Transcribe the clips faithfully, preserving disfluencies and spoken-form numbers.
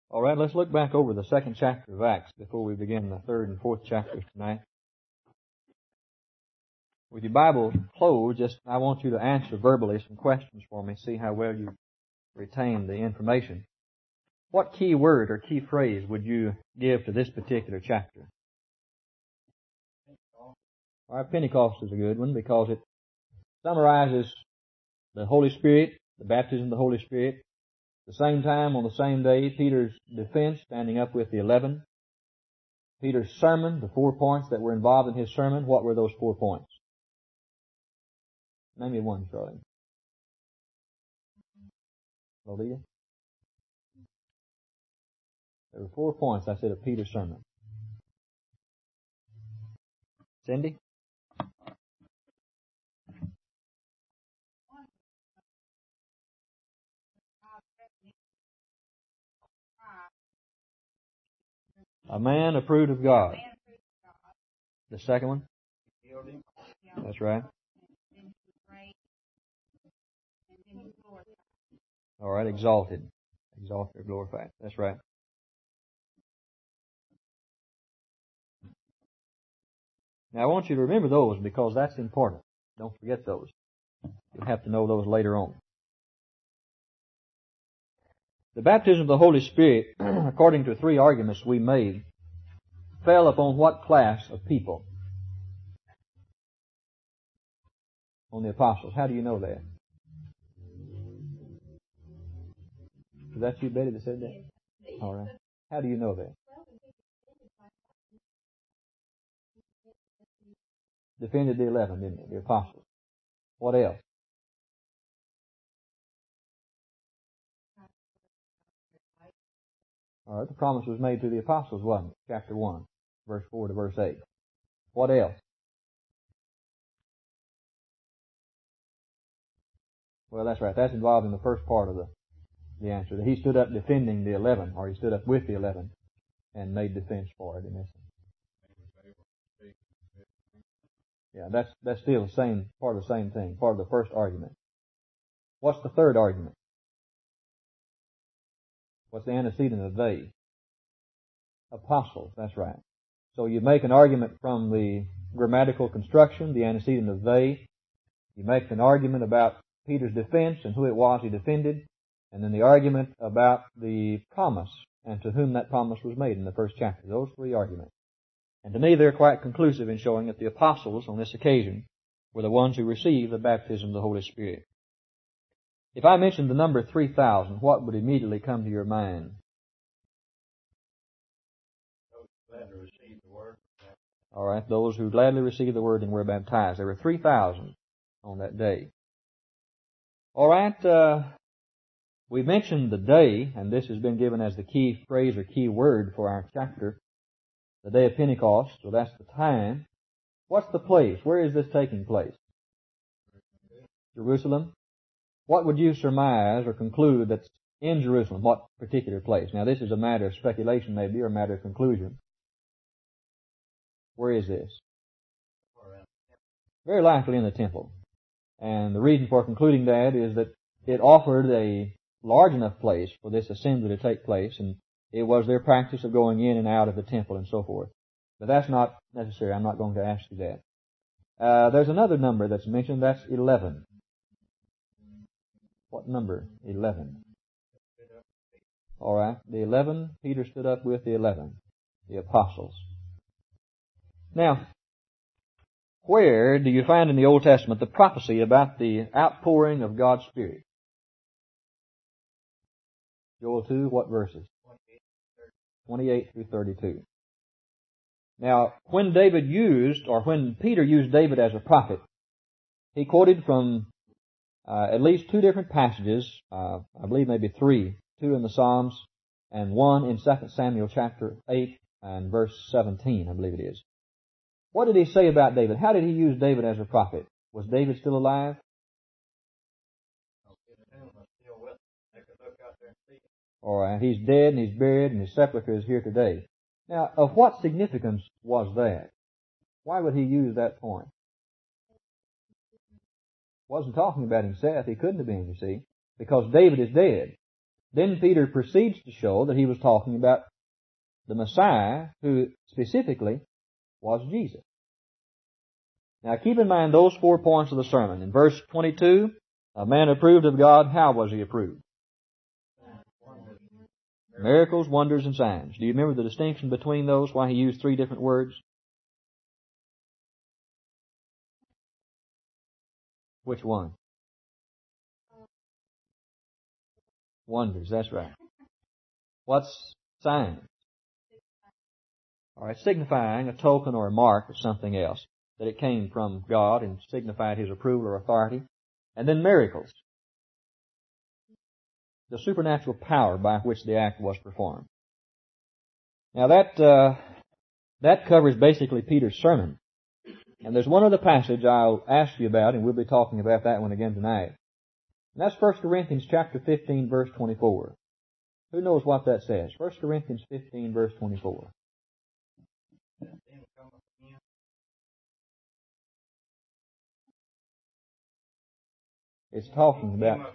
All right, let's look back over the second chapter of Acts before we begin the third and fourth chapters tonight. With your Bible closed, just I want you to answer verbally some questions for me, see how well you retain the information. What key word or key phrase would you give to this particular chapter? All right, Pentecost is a good one because it summarizes the Holy Spirit, the baptism of the Holy Spirit. At the same time, on the same day, Peter's defense, standing up with the eleven. Peter's sermon, the four points that were involved in his sermon. What were those four points? Name me one, Charlie. Lolita? There were four points, I said, of Peter's sermon. Cindy? A man approved of God. The second one? That's right. All right, exalted. Exalted or glorified. That's right. Now I want you to remember those because that's important. Don't forget those. You'll have to know those later on. The baptism of the Holy Spirit, according to three arguments we made, fell upon what class of people? On the apostles. How do you know that? Is that you, Betty, that said that? All right. How do you know that? Defended the eleven, didn't it? The apostles. What else? All right. The promise was made to the apostles, wasn't it? Chapter one, verse four to verse eight. What else? Well, that's right. That's involved in the first part of the, the answer. That he stood up defending the eleven, or he stood up with the eleven and made defense for it in essence. Yeah, that's that's still the same part of the same thing, part of the first argument. What's the third argument? What's the antecedent of they? Apostles, that's right. So you make an argument from the grammatical construction, the antecedent of they. You make an argument about Peter's defense and who it was he defended, and then the argument about the promise and to whom that promise was made in the first chapter. Those three arguments. And to me they're quite conclusive in showing that the apostles on this occasion were the ones who received the baptism of the Holy Spirit. If I mentioned the number three thousand, what would immediately come to your mind? Those who gladly received the word. All right, those who gladly received the word and were baptized. There were three thousand on that day. All right, uh, we mentioned the day, and this has been given as the key phrase or key word for our chapter, the day of Pentecost, so that's the time. What's the place? Where is this taking place? Jerusalem. What would you surmise or conclude that's in Jerusalem? What particular place? Now this is a matter of speculation maybe, or a matter of conclusion. Where is this? Very likely in the temple. And the reason for concluding that is that it offered a large enough place for this assembly to take place, and it was their practice of going in and out of the temple and so forth. But that's not necessary. I'm not going to ask you that. Uh, there's another number that's mentioned. That's eleven. What number? Eleven. All right. The eleven, Peter stood up with the eleven, the apostles. Now, where do you find in the Old Testament the prophecy about the outpouring of God's Spirit? Joel two, what verses? twenty-eight through thirty-two. Now, when David used, or when Peter used David as a prophet, he quoted from uh, at least two different passages, uh, I believe maybe three, two in the Psalms, and one in Second Samuel chapter eight and verse seventeen, I believe it is. What did he say about David? How did he use David as a prophet? Was David still alive? All right, he's dead and he's buried and his sepulchre is here today. Now, of what significance was that? Why would he use that point? Wasn't talking about himself. He couldn't have been, you see, because David is dead. then Peter proceeds to show that he was talking about the Messiah, who specifically was Jesus. Now keep in mind those four points of the sermon. In verse twenty-two, a man approved of God, how was he approved? Miracles, wonders, and signs. Do you remember the distinction between those, why he used three different words? Which one? Wonders, that's right. What's signs? All right, signifying a token or a mark of something else, that it came from God and signified His approval or authority. And then miracles, the supernatural power by which the act was performed. Now that uh, that covers basically Peter's sermon. And there's one other passage I'll ask you about, and we'll be talking about that one again tonight. And that's First Corinthians chapter fifteen, verse twenty-four. Who knows what that says? First Corinthians fifteen, verse twenty-four. It's talking about...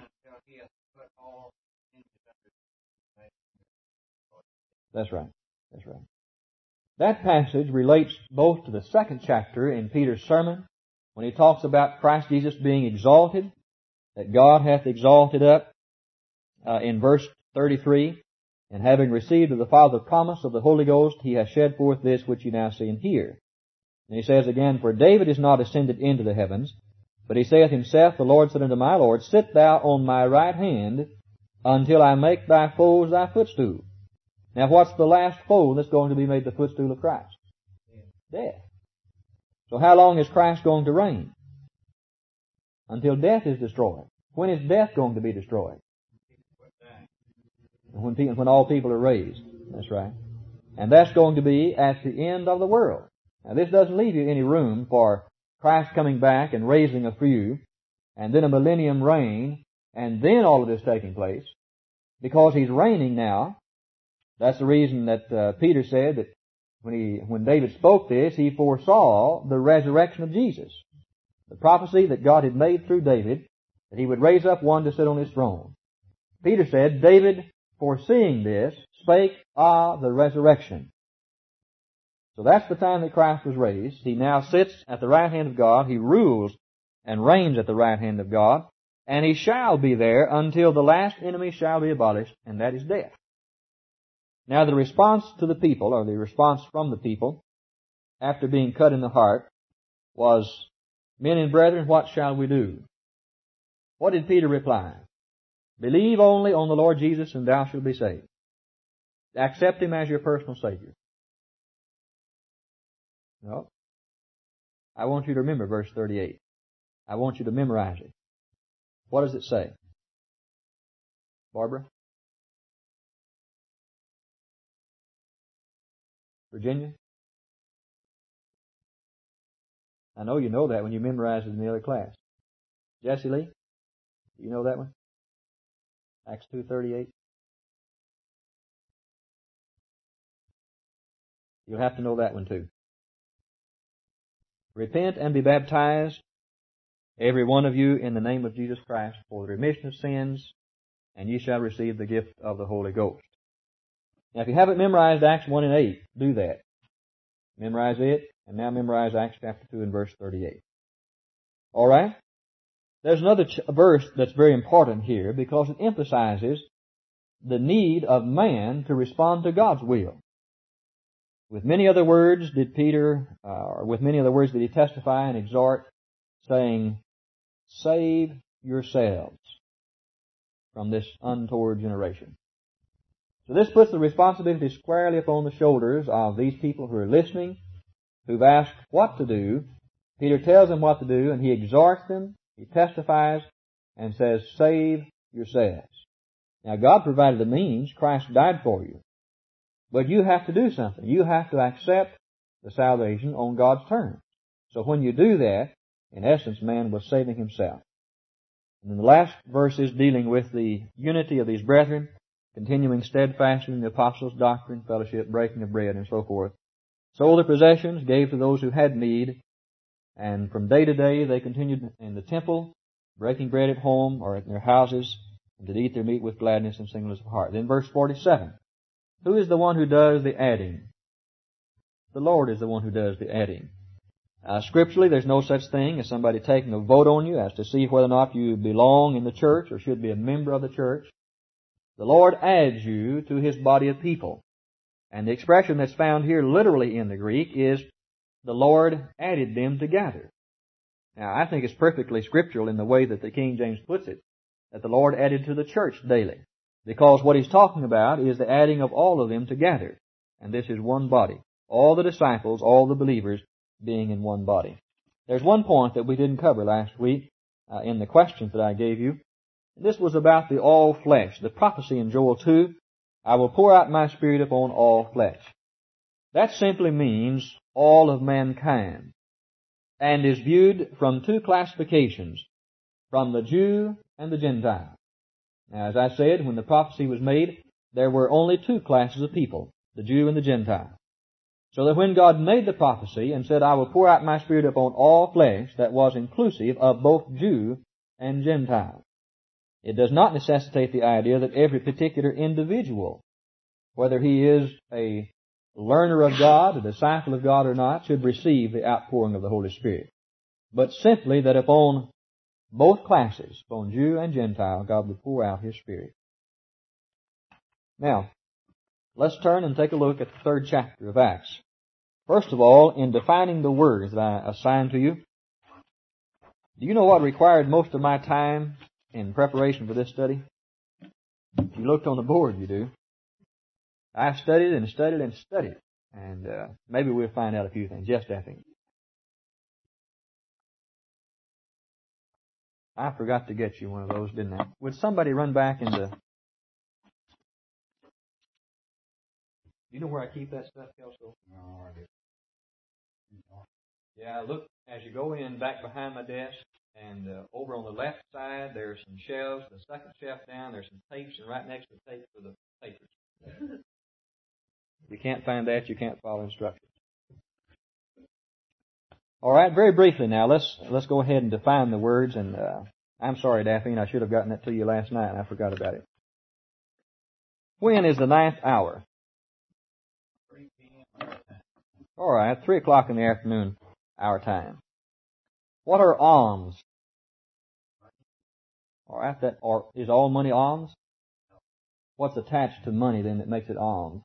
That's right. That's right. That passage relates both to the second chapter in Peter's sermon, when he talks about Christ Jesus being exalted, that God hath exalted up, uh, in verse thirty-three, and having received of the Father the promise of the Holy Ghost, he hath shed forth this which you now see and hear. And he says again, for David is not ascended into the heavens, but he saith himself, the Lord said unto my Lord, sit thou on my right hand, until I make thy foes thy footstool. Now what's the last foe that's going to be made the footstool of Christ? Death. So how long is Christ going to reign? Until death is destroyed. When is death going to be destroyed? When, people, when all people are raised. That's right. And that's going to be at the end of the world. Now this doesn't leave you any room for Christ coming back and raising a few, and then a millennium reign, and then all of this taking place, because He's reigning now. That's the reason that uh, Peter said that when he, when David spoke this, he foresaw the resurrection of Jesus. The prophecy that God had made through David, that He would raise up one to sit on His throne. Peter said, David, foreseeing this, spake of the resurrection. So that's the time that Christ was raised. He now sits at the right hand of God. He rules and reigns at the right hand of God. And He shall be there until the last enemy shall be abolished, and that is death. Now the response to the people, or the response from the people, after being cut in the heart, was, men and brethren, what shall we do? What did Peter reply? Believe only on the Lord Jesus, and thou shalt be saved. Accept Him as your personal Savior. No. I want you to remember verse thirty-eight. I want you to memorize it. What does it say? Barbara? Virginia? I know you know that when you memorized it in the other class. Jesse Lee? Do you know that one? Acts two thirty-eight. You'll have to know that one too. Repent and be baptized, every one of you, in the name of Jesus Christ, for the remission of sins, and ye shall receive the gift of the Holy Ghost. Now, if you haven't memorized Acts one and eight, do that. Memorize it, and now memorize Acts chapter two and verse thirty-eight. All right? There's another ch- verse that's very important here, because it emphasizes the need of man to respond to God's will. With many other words did Peter, uh, or with many other words did he testify and exhort, saying, save yourselves from this untoward generation. So this puts the responsibility squarely upon the shoulders of these people who are listening, who've asked what to do. Peter tells them what to do, and he exhorts them, he testifies, and says, save yourselves. Now God provided the means. Christ died for you. But you have to do something. You have to accept the salvation on God's terms. So when you do that, in essence, man was saving himself. And then the last verse is dealing with the unity of these brethren, continuing steadfastly in the apostles' doctrine, fellowship, breaking of bread, and so forth. Sold their possessions, gave to those who had need, and from day to day they continued in the temple, breaking bread at home or at their houses, and did eat their meat with gladness and singleness of heart. Then verse forty-seven. Who is the one who does the adding? The Lord is the one who does the adding. Uh, scripturally, there's no such thing as somebody taking a vote on you as to see whether or not you belong in the church or should be a member of the church. The Lord adds you to His body of people. And the expression that's found here literally in the Greek is, the Lord added them together. Now, I think it's perfectly scriptural in the way that the King James puts it, that the Lord added to the church daily. Because what He's talking about is the adding of all of them together. And this is one body. All the disciples, all the believers being in one body. There's one point that we didn't cover last week uh, in the questions that I gave you. This was about the all flesh. The prophecy in Joel two, I will pour out my Spirit upon all flesh. That simply means all of mankind, and is viewed from two classifications, from the Jew and the Gentile. Now, as I said, when the prophecy was made, there were only two classes of people, the Jew and the Gentile. So that when God made the prophecy and said, I will pour out my Spirit upon all flesh, that was inclusive of both Jew and Gentile. It does not necessitate the idea that every particular individual, whether he is a learner of God, a disciple of God or not, should receive the outpouring of the Holy Spirit. But simply that upon both classes, upon Jew and Gentile, God would pour out His Spirit. Now, let's turn and take a look at the third chapter of Acts. First of all, in defining the words that I assigned to you, do you know what required most of my time in preparation for this study? If you looked on the board, you do. I studied and studied and studied. And uh, maybe we'll find out a few things. Yes, Daphne? I forgot to get you one of those, didn't I? Would somebody run back into... Do you know where I keep that stuff, Kelso? No, I do. Yeah, look, as you go in back behind my desk, and uh, over on the left side, there's some shelves. The second shelf down, there's some tapes, and right next to the tapes are the papers. If you can't find that, you can't follow instructions. All right, very briefly now, let's let's go ahead and define the words. And uh, I'm sorry, Daphne, I should have gotten that to you last night, and I forgot about it. When is the ninth hour? All right, three o'clock in the afternoon, our time. What are alms? All right, that or is all money alms? What's attached to money then that makes it alms?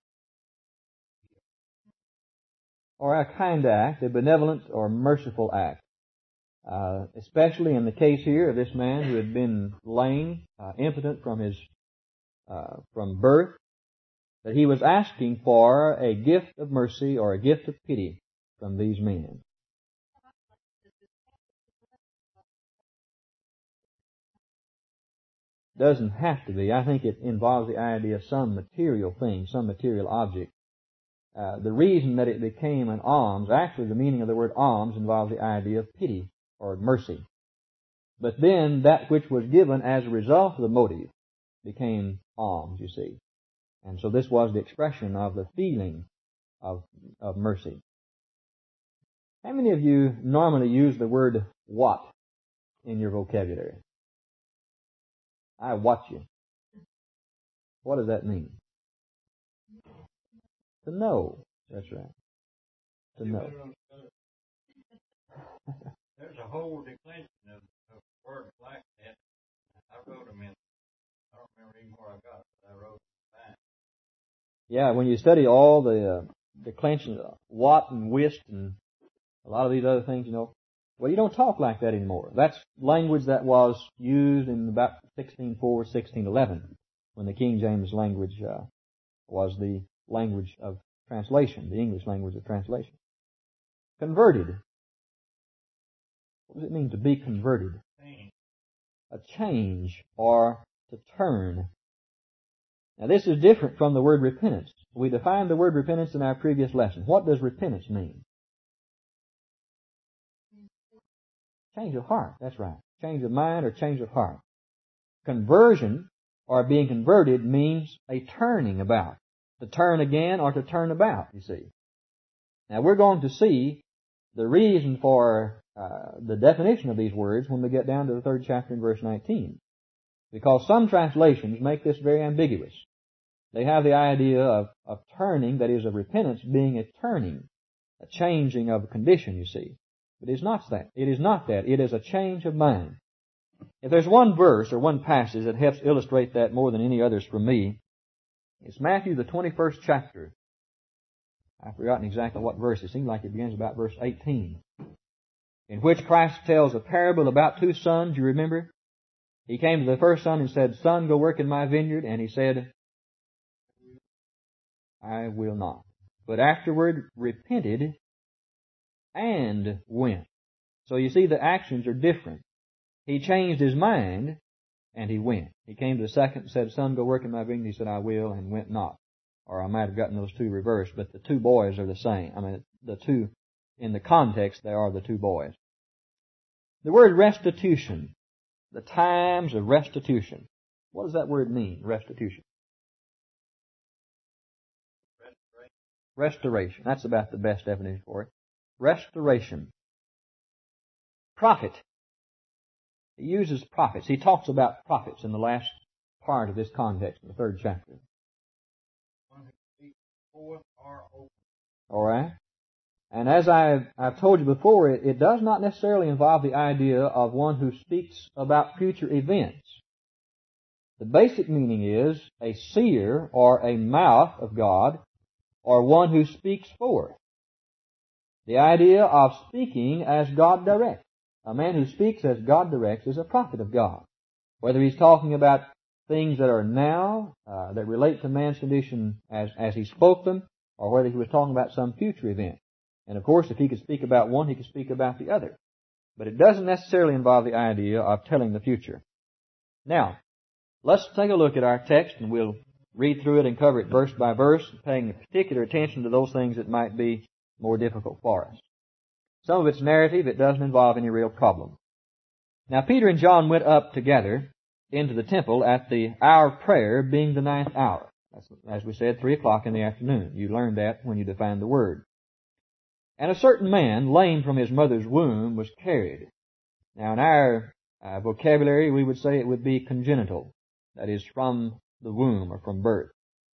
Or a kind act, a benevolent or merciful act. Uh, especially in the case here of this man who had been lame, uh, impotent from his, uh, from birth, that he was asking for a gift of mercy or a gift of pity from these men. Doesn't have to be. I think it involves the idea of some material thing, some material object. Uh, the reason that it became an alms, actually the meaning of the word alms involves the idea of pity or mercy. But then that which was given as a result of the motive became alms, you see. And so this was the expression of the feeling of, of mercy. How many of you normally use the word what in your vocabulary? I watch you. What does that mean? To know. That's right. To know. There's a whole declension of, of words like that. I wrote them in. I don't remember even where I got it, but I wrote them back. Yeah, when you study all the uh, declensions, what and whist and a lot of these other things, you know, well, you don't talk like that anymore. That's language that was used in about sixteen oh four, sixteen eleven, when the King James language uh, was the language of translation, the English language of translation. Converted. What does it mean to be converted? A change or to turn. Now this is different from the word repentance. We defined the word repentance in our previous lesson. What does repentance mean? Change of heart, that's right. Change of mind or change of heart. Conversion or being converted means a turning about. To turn again or to turn about, you see. Now we're going to see the reason for uh, the definition of these words when we get down to the third chapter in verse nineteen. Because some translations make this very ambiguous. They have the idea of, of turning, that is, of repentance being a turning, a changing of a condition, you see. But it is not that. It is not that. It is a change of mind. If there's one verse or one passage that helps illustrate that more than any others for me, it's Matthew the twenty-first chapter. I've forgotten exactly what verse. It seems like it begins about verse eighteen. In which Christ tells a parable about two sons, you remember? He came to the first son and said, Son, go work in my vineyard. And he said, I will not. But afterward repented and went. So you see the actions are different. He changed his mind and he went. He came to the second and said, Son, go work in my vineyard. He said, I will, and went not. Or I might have gotten those two reversed, but the two boys are the same. I mean, the two, in the context, they are the two boys. The word restitution, the times of restitution. What does that word mean, restitution? Restoration. Restoration. That's about the best definition for it. Restoration. Profit. He uses prophets. He talks about prophets in the last part of this context, in the third chapter. All right. And as I've, I've told you before, it, it does not necessarily involve the idea of one who speaks about future events. The basic meaning is a seer or a mouth of God, or one who speaks forth. The idea of speaking as God directs. A man who speaks as God directs is a prophet of God. Whether he's talking about things that are now, uh, that relate to man's condition as, as he spoke them, or whether he was talking about some future event. And of course, if he could speak about one, he could speak about the other. But it doesn't necessarily involve the idea of telling the future. Now, let's take a look at our text, and we'll read through it and cover it verse by verse, paying particular attention to those things that might be more difficult for us. Some of it's narrative. It doesn't involve any real problem. Now, Peter and John went up together into the temple at the hour of prayer, being the ninth hour. That's, as we said, three o'clock in the afternoon. You learned that when you defined the word. And a certain man, lame from his mother's womb, was carried. Now, in our uh, vocabulary, we would say it would be congenital. That is, from the womb or from birth.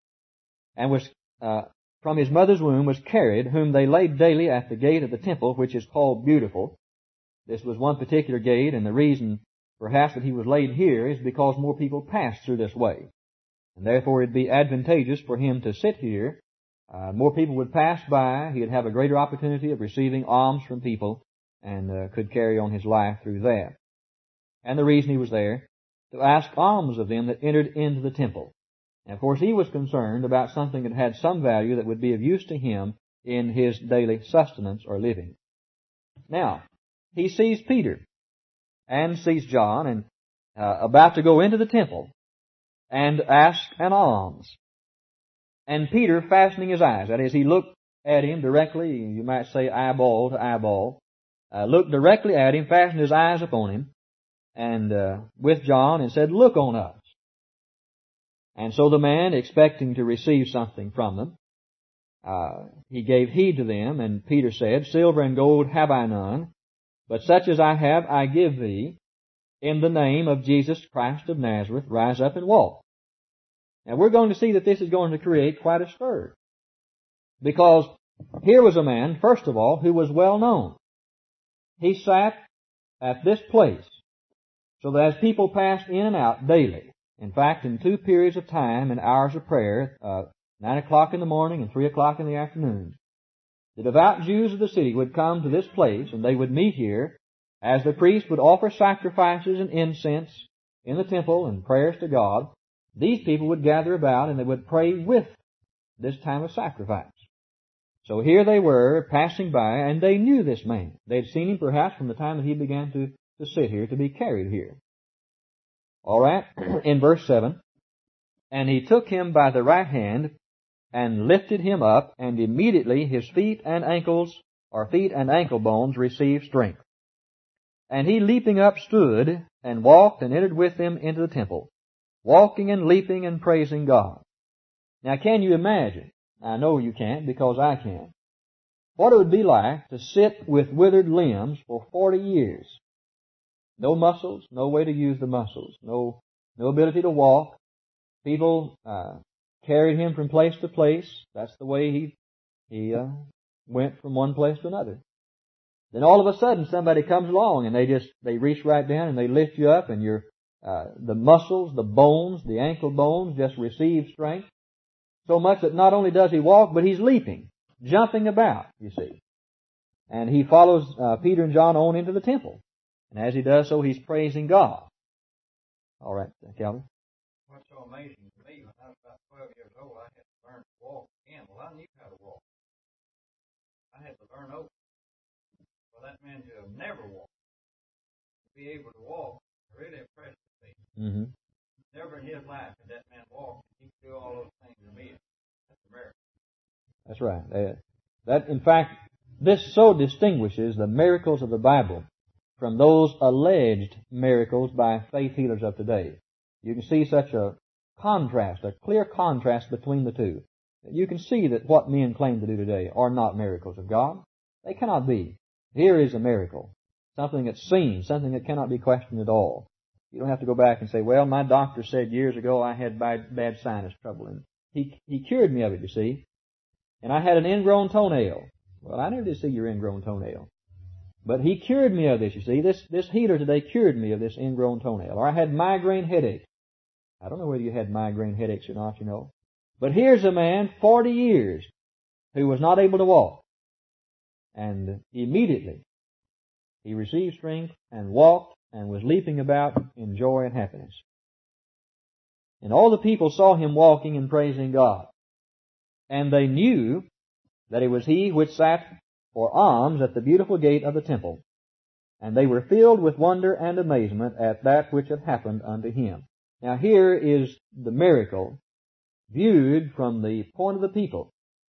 And was uh, from his mother's womb was carried, whom they laid daily at the gate of the temple, which is called Beautiful. This was one particular gate, and the reason perhaps that he was laid here is because more people passed through this way. And therefore it'd be advantageous for him to sit here. Uh, more people would pass by. He'd have a greater opportunity of receiving alms from people, and uh, could carry on his life through that. And the reason he was there, to ask alms of them that entered into the temple. And of course he was concerned about something that had some value that would be of use to him in his daily sustenance or living. Now, he sees Peter and sees John and uh, about to go into the temple and ask an alms. And Peter fastening his eyes, that is, he looked at him directly, you might say eyeball to eyeball, uh, looked directly at him, fastened his eyes upon him, and uh, with John, and said, Look on us. And so the man, expecting to receive something from them, uh, he gave heed to them, and Peter said, Silver and gold have I none, but such as I have I give thee. In the name of Jesus Christ of Nazareth, rise up and walk. Now we're going to see that this is going to create quite a stir. Because here was a man, first of all, who was well known. He sat at this place, so that as people passed in and out daily, in fact, in two periods of time and hours of prayer, uh, nine o'clock in the morning and three o'clock in the afternoon, the devout Jews of the city would come to this place, and they would meet here, as the priest would offer sacrifices and incense in the temple and prayers to God. These people would gather about and they would pray with this time of sacrifice. So here they were passing by, and they knew this man. They'd seen him perhaps from the time that he began to, to sit here, to be carried here. All right, in verse seven, and he took him by the right hand and lifted him up, and immediately his feet and ankles, or feet and ankle bones, received strength. And he leaping up stood, and walked and entered with them into the temple, walking and leaping and praising God. Now can you imagine? I know you can't, because I can. What it would be like to sit with withered limbs for forty years. No muscles, no way to use the muscles, no no ability to walk. People uh, carried him from place to place. That's the way he he uh, went from one place to another. Then all of a sudden somebody comes along and they just, they reach right down and they lift you up, and your, uh, the muscles, the bones, the ankle bones just receive strength. So much that not only does he walk, but he's leaping, jumping about, you see. And he follows uh, Peter and John on into the temple. And as he does so, he's praising God. All right, Calvin. What's so amazing to me, when I was about twelve years old, I had to learn to walk again. Well, I knew how to walk. I had to learn over. Well, that man who have never walked, to be able to walk, really impressed me. Mm-hmm. Never in his life had that man walked, and he could do all those things to me. That's a miracle. That's right. Uh, that, in fact, this so distinguishes the miracles of the Bible from those alleged miracles by faith healers of today. You can see such a contrast, a clear contrast between the two. You can see that what men claim to do today are not miracles of God. They cannot be. Here is a miracle. Something that's seen, something that cannot be questioned at all. You don't have to go back and say, well, my doctor said years ago I had bad, bad sinus trouble, and he, he cured me of it, you see. And I had an ingrown toenail. Well, I never did see your ingrown toenail. But he cured me of this, you see. This, this healer today cured me of this ingrown toenail. Or I had migraine headaches. I don't know whether you had migraine headaches or not, you know. But here's a man, forty years, who was not able to walk. And immediately, he received strength and walked and was leaping about in joy and happiness. And all the people saw him walking and praising God. And they knew that it was he which sat for alms at the beautiful gate of the temple. And they were filled with wonder and amazement at that which had happened unto him. Now here is the miracle viewed from the point of the people.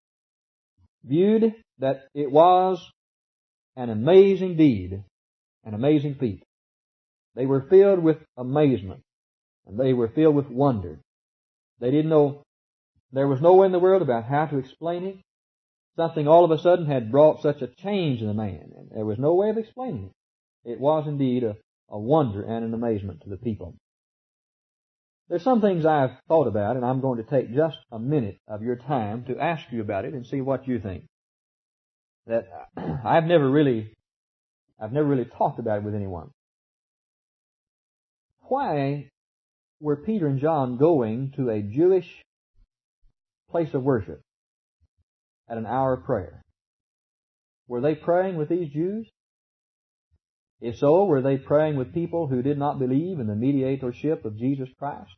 Viewed that it was an amazing deed, an amazing feat. They were filled with amazement, and they were filled with wonder. They didn't know, there was no way in the world about how to explain it. Something all of a sudden had brought such a change in the man, and there was no way of explaining it. It was indeed a, a wonder and an amazement to the people. There's some things I've thought about, and I'm going to take just a minute of your time to ask you about it and see what you think. That I've never really, I've never really talked about it with anyone. Why were Peter and John going to a Jewish place of worship at an hour of prayer? Were they praying with these Jews? If so, were they praying with people who did not believe in the mediatorship of Jesus Christ?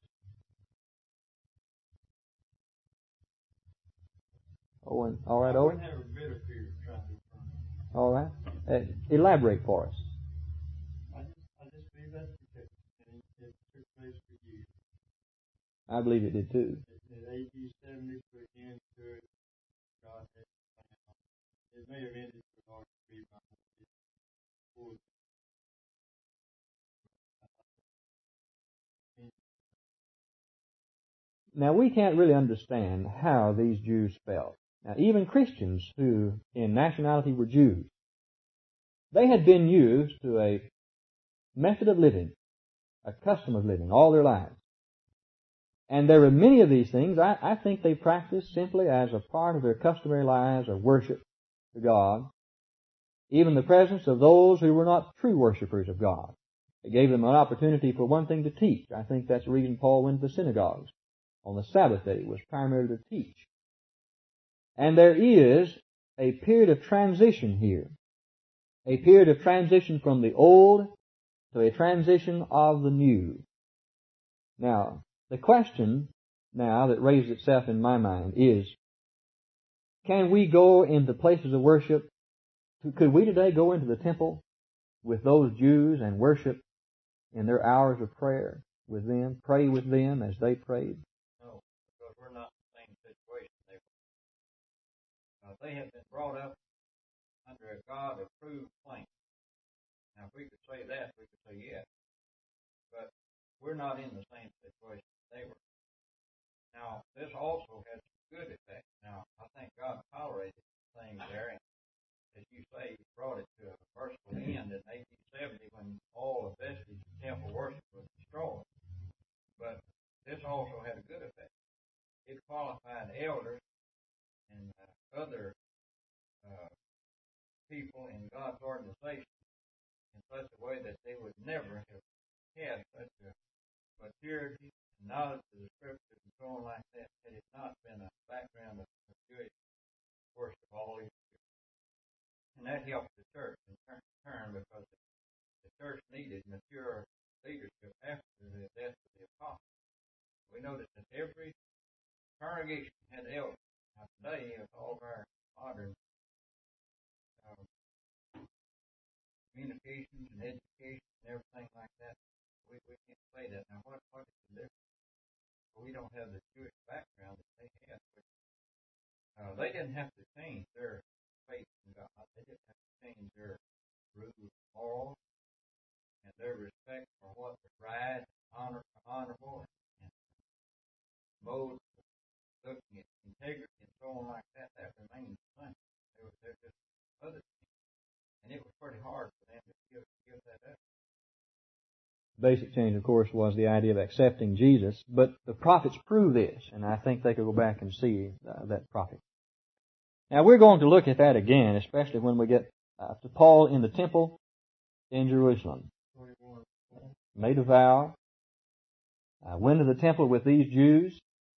Owen, all right, Owen? All right. Uh, elaborate for us. I just, I just believe that's the case. And it, it took place for years. I believe it did too. In A D seventy, to again to it, God had planned. It may have ended for Lord to be my full. Now, we can't really understand how these Jews felt. Now, even Christians who in nationality were Jews, they had been used to a method of living, a custom of living all their lives. And there were many of these things I, I think they practiced simply as a part of their customary lives of worship to God. Even the presence of those who were not true worshipers of God. It gave them an opportunity, for one thing, to teach. I think that's the reason Paul went to the synagogues on the Sabbath day, was primarily to teach. And there is a period of transition here. A period of transition from the old to a transition of the new. Now, the question now that raises itself in my mind is, can we go into places of worship? Could we today go into the temple with those Jews and worship in their hours of prayer with them, pray with them as they prayed? No, because we're not in the same situation they were. Uh, they have been brought up under a God-approved plan. Now, if we could say that, we could say yes. But we're not in the same situation they were. Now, this also has good effects. Now, I think God tolerated things there. And as you say, He brought it to a merciful end in eighteen seventy when all the vestige of temple worship was destroyed. this also had a good effect. It qualified elders and uh, other uh, people in God's organization in such a way that they would never have had such a maturity and knowledge of the Scriptures and so on like that had it not been a background of, of Jewish worship all these years. And that helped the church in turn because the church needed mature leadership after the death of the apostles. We noticed that every congregation had elders. Now today, with all of our modern um, communications and education and everything like that, we, we can't say that. Now, what, what is the difference? Well, we don't have the Jewish background that they had. But, uh, they didn't have to change their faith in God. They didn't have to change their rules and morals and their respect for what was right, honor, honorable, and, and modes of looking at integrity and so on like that. That remained the same. They were, they were just other things. And it was pretty hard for them to give, give that up. Basic change, of course, was the idea of accepting Jesus, but the prophets prove this, and I think they could go back and see uh, that prophet. Now, we're going to look at that again, especially when we get uh, to Paul in the temple in Jerusalem. Made a vow, uh, went to the temple with these Jews.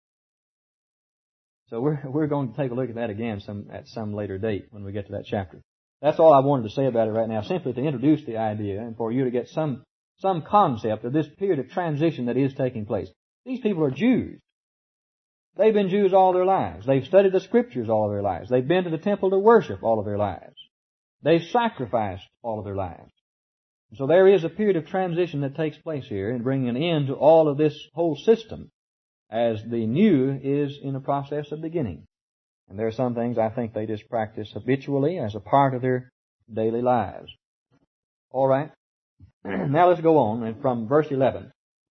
So we're we're going to take a look at that again some at some later date when we get to that chapter. That's all I wanted to say about it right now, simply to introduce the idea and for you to get some some concept of this period of transition that is taking place. These people are Jews. They've been Jews all their lives. They've studied the Scriptures all of their lives. They've been to the temple to worship all of their lives. They've sacrificed all of their lives. So there is a period of transition that takes place here in bringing an end to all of this whole system as the new is in the process of beginning. And there are some things I think they just practice habitually as a part of their daily lives. All right. Now let's go on and from verse eleven.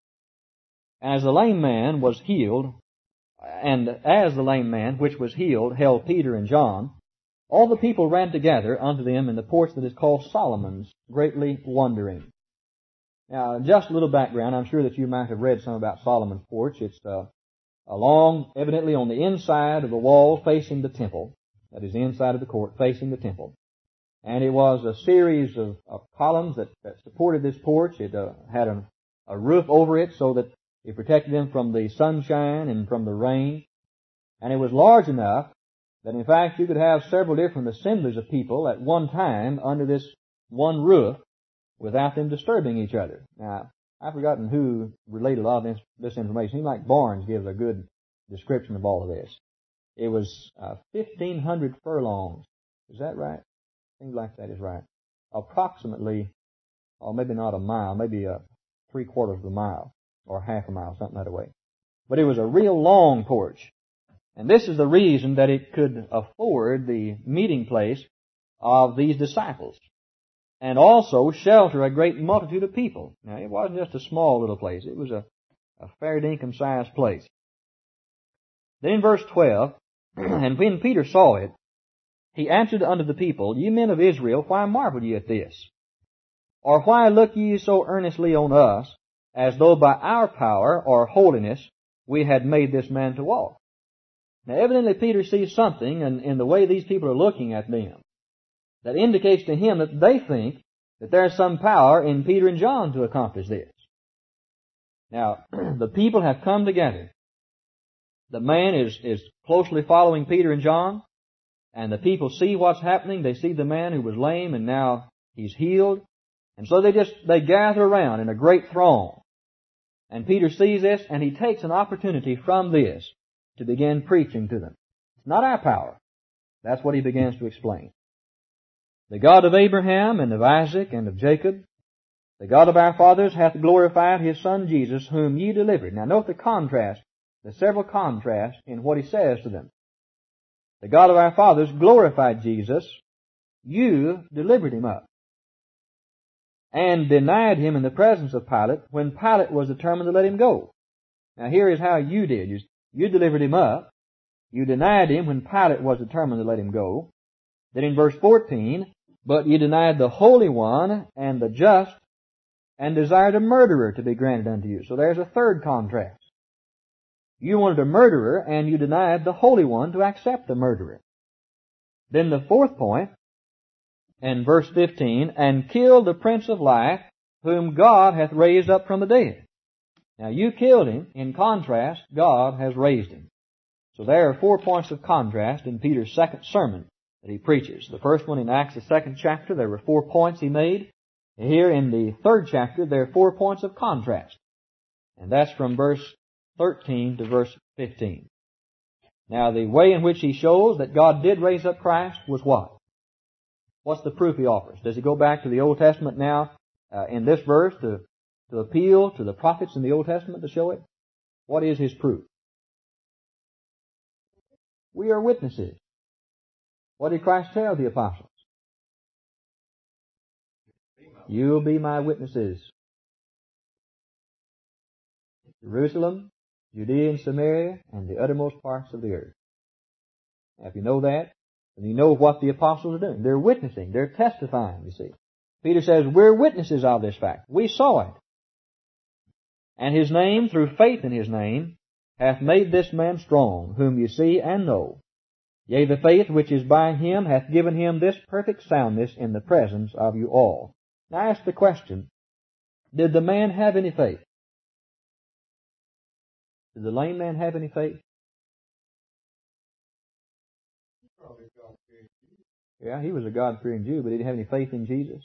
As the lame man was healed, and as the lame man which was healed held Peter and John, all the people ran together unto them in the porch that is called Solomon's, greatly wondering. Now, just a little background. I'm sure that you might have read some about Solomon's porch. It's uh, along, evidently on the inside of the wall facing the temple. That is the inside of the court facing the temple. And it was a series of, of columns that, that supported this porch. It uh, had a, a roof over it so that it protected them from the sunshine and from the rain. And it was large enough that in fact you could have several different assemblies of people at one time under this one roof without them disturbing each other. Now, I've forgotten who related a lot of this, this information. Seems like Barnes gives a good description of all of this. It was uh, fifteen hundred furlongs. Is that right? Seems like that is right. Approximately, or maybe not a mile, maybe a three quarters of a mile or half a mile, something that way. But it was a real long porch. And this is the reason that it could afford the meeting place of these disciples and also shelter a great multitude of people. Now, it wasn't just a small little place. It was a, a fair dinkum-sized place. Then in verse twelve, and when Peter saw it, he answered unto the people, Ye men of Israel, why marvel ye at this? Or why look ye so earnestly on us, as though by our power or holiness we had made this man to walk? Now, evidently Peter sees something in, in the way these people are looking at them that indicates to him that they think that there's some power in Peter and John to accomplish this. Now, the people have come together. The man is, is closely following Peter and John, and the people see what's happening. They see the man who was lame and now he's healed. And so they just, they gather around in a great throng. And Peter sees this and he takes an opportunity from this to begin preaching to them. It's not our power. That's what he begins to explain. The God of Abraham and of Isaac and of Jacob, the God of our fathers hath glorified His Son Jesus, whom ye delivered. Now note the contrast, the several contrasts in what he says to them. The God of our fathers glorified Jesus. You delivered Him up and denied Him in the presence of Pilate when Pilate was determined to let Him go. Now here is how you did. You, you delivered Him up. You denied Him when Pilate was determined to let Him go. Then in verse fourteen, but ye denied the Holy One and the just and desired a murderer to be granted unto you. So there's a third contrast. You wanted a murderer, and you denied the Holy One to accept the murderer. Then the fourth point, in verse fifteen, and killed the Prince of Life, whom God hath raised up from the dead. Now you killed him. In contrast, God has raised him. So there are four points of contrast in Peter's second sermon that he preaches. The first one in Acts, the second chapter, there were four points he made. Here in the third chapter, there are four points of contrast. And that's from verse thirteen to verse fifteen. Now the way in which he shows that God did raise up Christ was what? What's the proof he offers? Does he go back to the Old Testament now uh, in this verse to, to appeal to the prophets in the Old Testament to show it? What is his proof? We are witnesses. What did Christ tell the apostles? You'll be my witnesses. Jerusalem, Judea and Samaria, and the uttermost parts of the earth. Now, if you know that, then you know what the apostles are doing. They're witnessing. They're testifying, you see. Peter says, we're witnesses of this fact. We saw it. And his name, through faith in his name, hath made this man strong, whom you see and know. Yea, the faith which is by him hath given him this perfect soundness in the presence of you all. Now I ask the question, did the man have any faith? Did the lame man have any faith? Yeah, he was a God-fearing Jew, but did he have any faith in Jesus?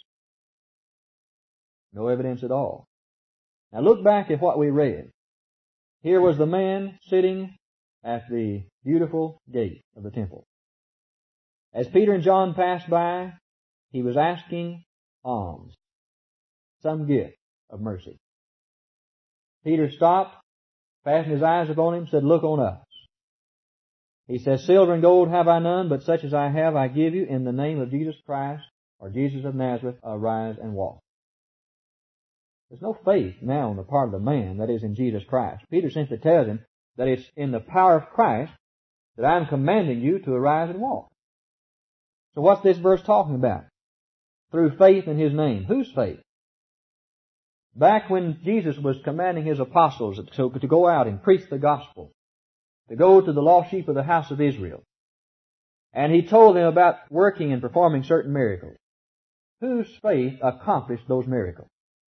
No evidence at all. Now look back at what we read. Here was the man sitting at the beautiful gate of the temple. As Peter and John passed by, he was asking alms, some gift of mercy. Peter stopped, fastened his eyes upon him, said, look on us. He says, silver and gold have I none, but such as I have I give you in the name of Jesus Christ, or Jesus of Nazareth, arise and walk. There's no faith now on the part of the man, that is in Jesus Christ. Peter simply tells him that it's in the power of Christ that I'm commanding you to arise and walk. So what's this verse talking about? Through faith in his name. Whose faith? Back when Jesus was commanding his apostles to, to go out and preach the gospel, to go to the lost sheep of the house of Israel, and he told them about working and performing certain miracles. Whose faith accomplished those miracles?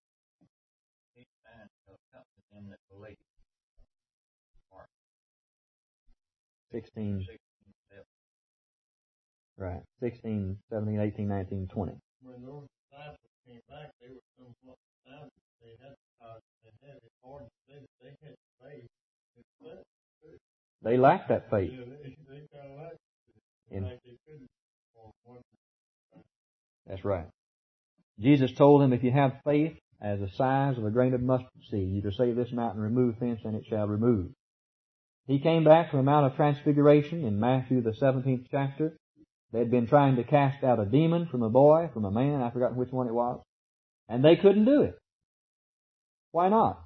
Sixteen. Right. Sixteen, seventeen, eighteen, nineteen, twenty. When those disciples came back, they were somewhat astounded. They had, uh, they had it hard to say that they had faith. They lacked that faith. Yeah, they, they kind of lacked it. In, like they couldn't. That's right. Jesus told them, if you have faith as the size of a grain of mustard seed, you can say this mountain, remove thence, and it shall remove. He came back from the Mount of Transfiguration in Matthew the seventeenth chapter. They'd been trying to cast out a demon from a boy, from a man, I've forgotten which one it was, and they couldn't do it. Why not?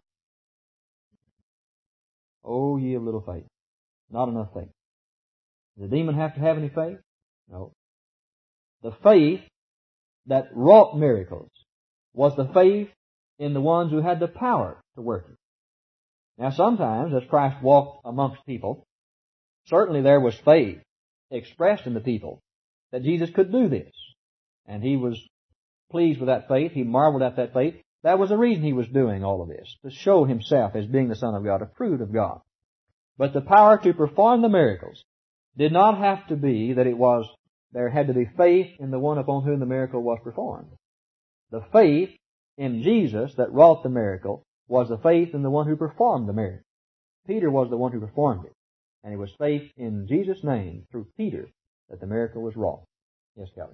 Oh, ye of little faith. Not enough faith. Does the demon have to have any faith? No. The faith that wrought miracles was the faith in the ones who had the power to work it. Now sometimes, as Christ walked amongst people, certainly there was faith expressed in the people that Jesus could do this. And he was pleased with that faith. He marveled at that faith. That was the reason he was doing all of this, to show himself as being the Son of God, approved of God. But the power to perform the miracles did not have to be that it was, there had to be faith in the one upon whom the miracle was performed. The faith in Jesus that wrought the miracle was the faith in the one who performed the miracle. Peter was the one who performed it. And it was faith in Jesus' name, through Peter, that the miracle was wrought. Yes, Calvin?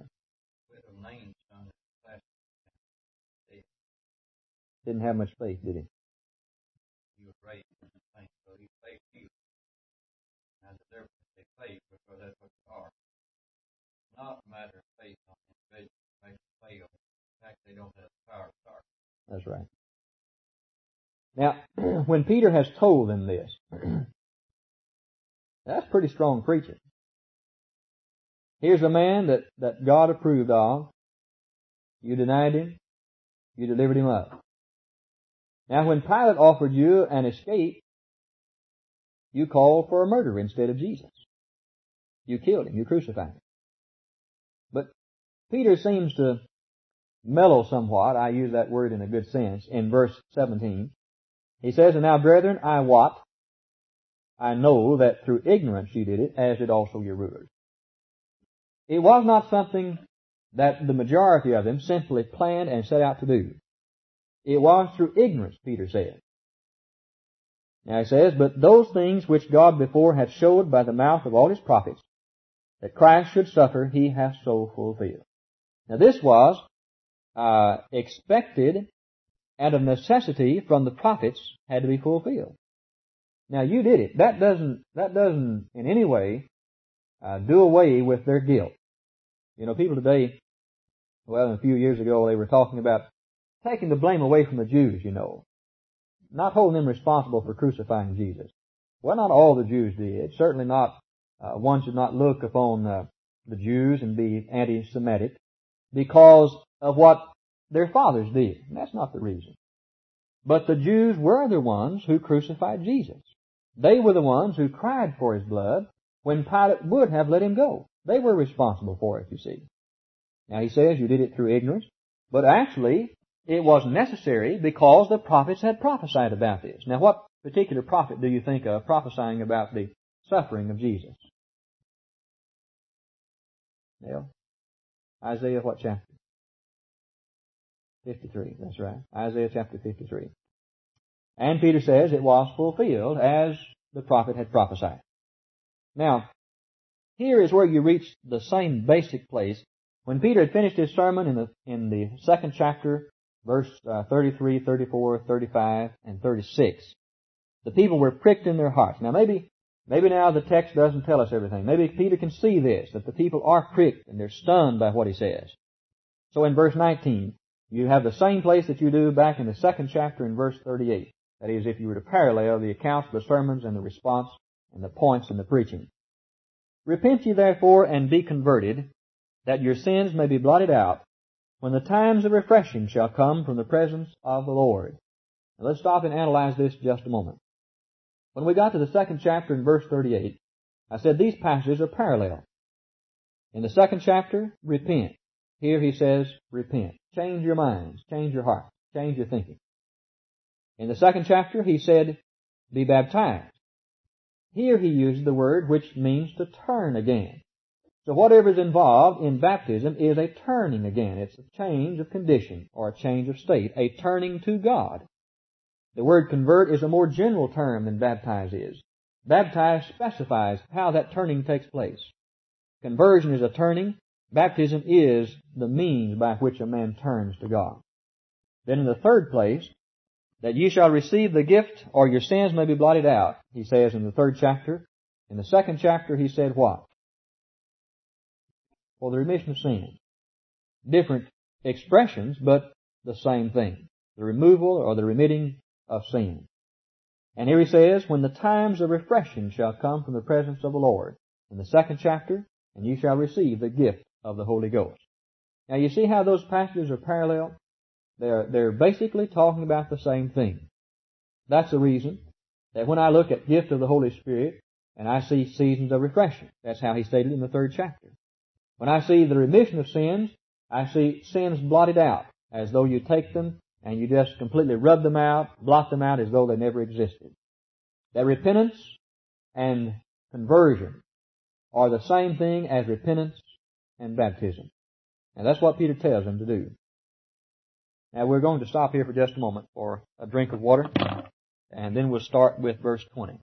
Didn't have much faith, did he? He was raised in the saint, so he faith you. And the difference is faith, because that's what you are. Not a matter of faith on individuals, makes them fail. In fact, they don't have the power to start. That's right. Now, when Peter has told them this, that's pretty strong preaching. Here's a man that, that God approved of. You denied him. You delivered him up. Now, when Pilate offered you an escape, you called for a murderer instead of Jesus. You killed him. You crucified him. But Peter seems to mellow somewhat. I use that word in a good sense. In verse seventeen, he says, "And now, brethren, I wot, I know that through ignorance you did it, as did also your rulers." It was not something that the majority of them simply planned and set out to do. It was through ignorance, Peter said. Now he says, "But those things which God before hath showed by the mouth of all his prophets, that Christ should suffer, he hath so fulfilled." Now this was uh, expected and of necessity from the prophets had to be fulfilled. Now you did it. That doesn't, that doesn't in any way uh, do away with their guilt. You know, people today, well, a few years ago they were talking about taking the blame away from the Jews, you know. Not holding them responsible for crucifying Jesus. Well, not all the Jews did. Certainly not, uh, one should not look upon uh, the Jews and be anti-Semitic because of what their fathers did. And that's not the reason. But the Jews were the ones who crucified Jesus. They were the ones who cried for his blood when Pilate would have let him go. They were responsible for it, you see. Now he says you did it through ignorance, but actually it was necessary because the prophets had prophesied about this. Now what particular prophet do you think of prophesying about the suffering of Jesus? Well, Isaiah what chapter? fifty-three, that's right. Isaiah chapter fifty-three. And Peter says it was fulfilled as the prophet had prophesied. Now, here is where you reach the same basic place. When Peter had finished his sermon in the, in the second chapter, verse uh, thirty-three, thirty-four, thirty-five, and thirty-six, the people were pricked in their hearts. Now maybe, maybe now the text doesn't tell us everything. Maybe Peter can see this, that the people are pricked and they're stunned by what he says. So in verse nineteen, you have the same place that you do back in the second chapter in verse thirty-eight. That is, if you were to parallel the accounts of the sermons and the response and the points in the preaching. "Repent ye therefore and be converted, that your sins may be blotted out, when the times of refreshing shall come from the presence of the Lord." Now let's stop and analyze this just a moment. When we got to the second chapter in verse thirty-eight, I said these passages are parallel. In the second chapter, repent. Here he says, repent. Change your minds, change your heart, change your thinking. In the second chapter, he said, be baptized. Here he uses the word which means to turn again. So whatever is involved in baptism is a turning again. It's a change of condition or a change of state, a turning to God. The word convert is a more general term than baptize is. Baptize specifies how that turning takes place. Conversion is a turning. Baptism is the means by which a man turns to God. Then in the third place, that ye shall receive the gift, or your sins may be blotted out, he says in the third chapter. In the second chapter, he said what? For the remission of sin. Different expressions, but the same thing. The removal or the remitting of sin. And here he says, when the times of refreshing shall come from the presence of the Lord. In the second chapter, and ye shall receive the gift of the Holy Ghost. Now you see how those passages are parallel? They're, they're basically talking about the same thing. That's the reason that when I look at gift of the Holy Spirit and I see seasons of refreshing, that's how he stated in the third chapter. When I see the remission of sins, I see sins blotted out, as though you take them and you just completely rub them out, blot them out as though they never existed. That repentance and conversion are the same thing as repentance and baptism. And that's what Peter tells them to do. Now we're going to stop here for just a moment for a drink of water, and then we'll start with verse twenty.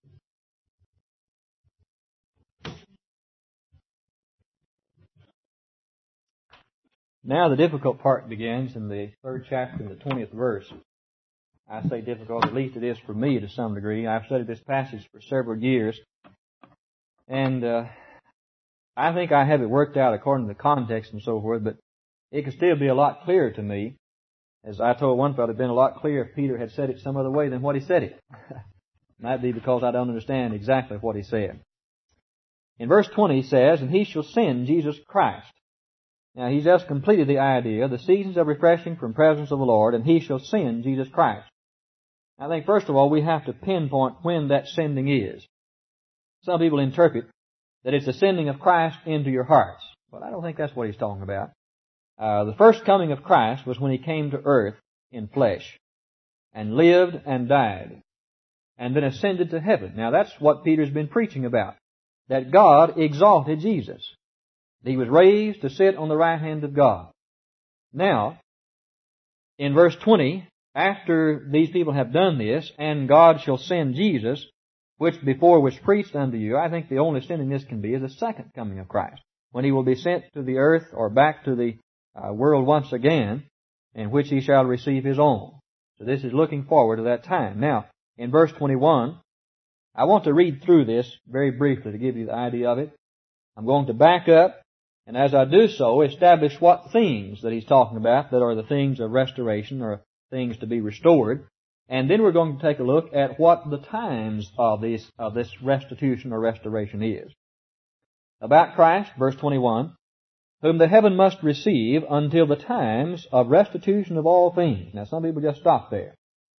Now the difficult part begins in the third chapter, in the twentieth verse. I say difficult, at least it is for me to some degree. I've studied this passage for several years, and uh, I think I have it worked out according to the context and so forth, but it could still be a lot clearer to me. As I told one fellow, it would have been a lot clearer if Peter had said it some other way than what he said it. Might be because I don't understand exactly what he said. In verse twenty he says, and he shall send Jesus Christ. Now he's just completed the idea, the seasons of refreshing from presence of the Lord, and he shall send Jesus Christ. I think, first of all, we have to pinpoint when that sending is. Some people interpret that it's the sending of Christ into your hearts. But I don't think that's what he's talking about. Uh, the first coming of Christ was when he came to earth in flesh and lived and died and then ascended to heaven. Now that's what Peter's been preaching about, that God exalted Jesus. He was raised to sit on the right hand of God. Now, in verse twenty, after these people have done this, and God shall send Jesus, which before was preached unto you, I think the only sending this can be is the second coming of Christ, when he will be sent to the earth or back to the uh, world once again, in which he shall receive his own. So this is looking forward to that time. Now, in verse twenty-one, I want to read through this very briefly to give you the idea of it. I'm going to back up, and as I do so, establish what things that he's talking about that are the things of restoration or things to be restored. And then we're going to take a look at what the times of this, of this restitution or restoration is. About Christ, verse twenty-one, whom the heaven must receive until the times of restitution of all things. Now some people just stop there.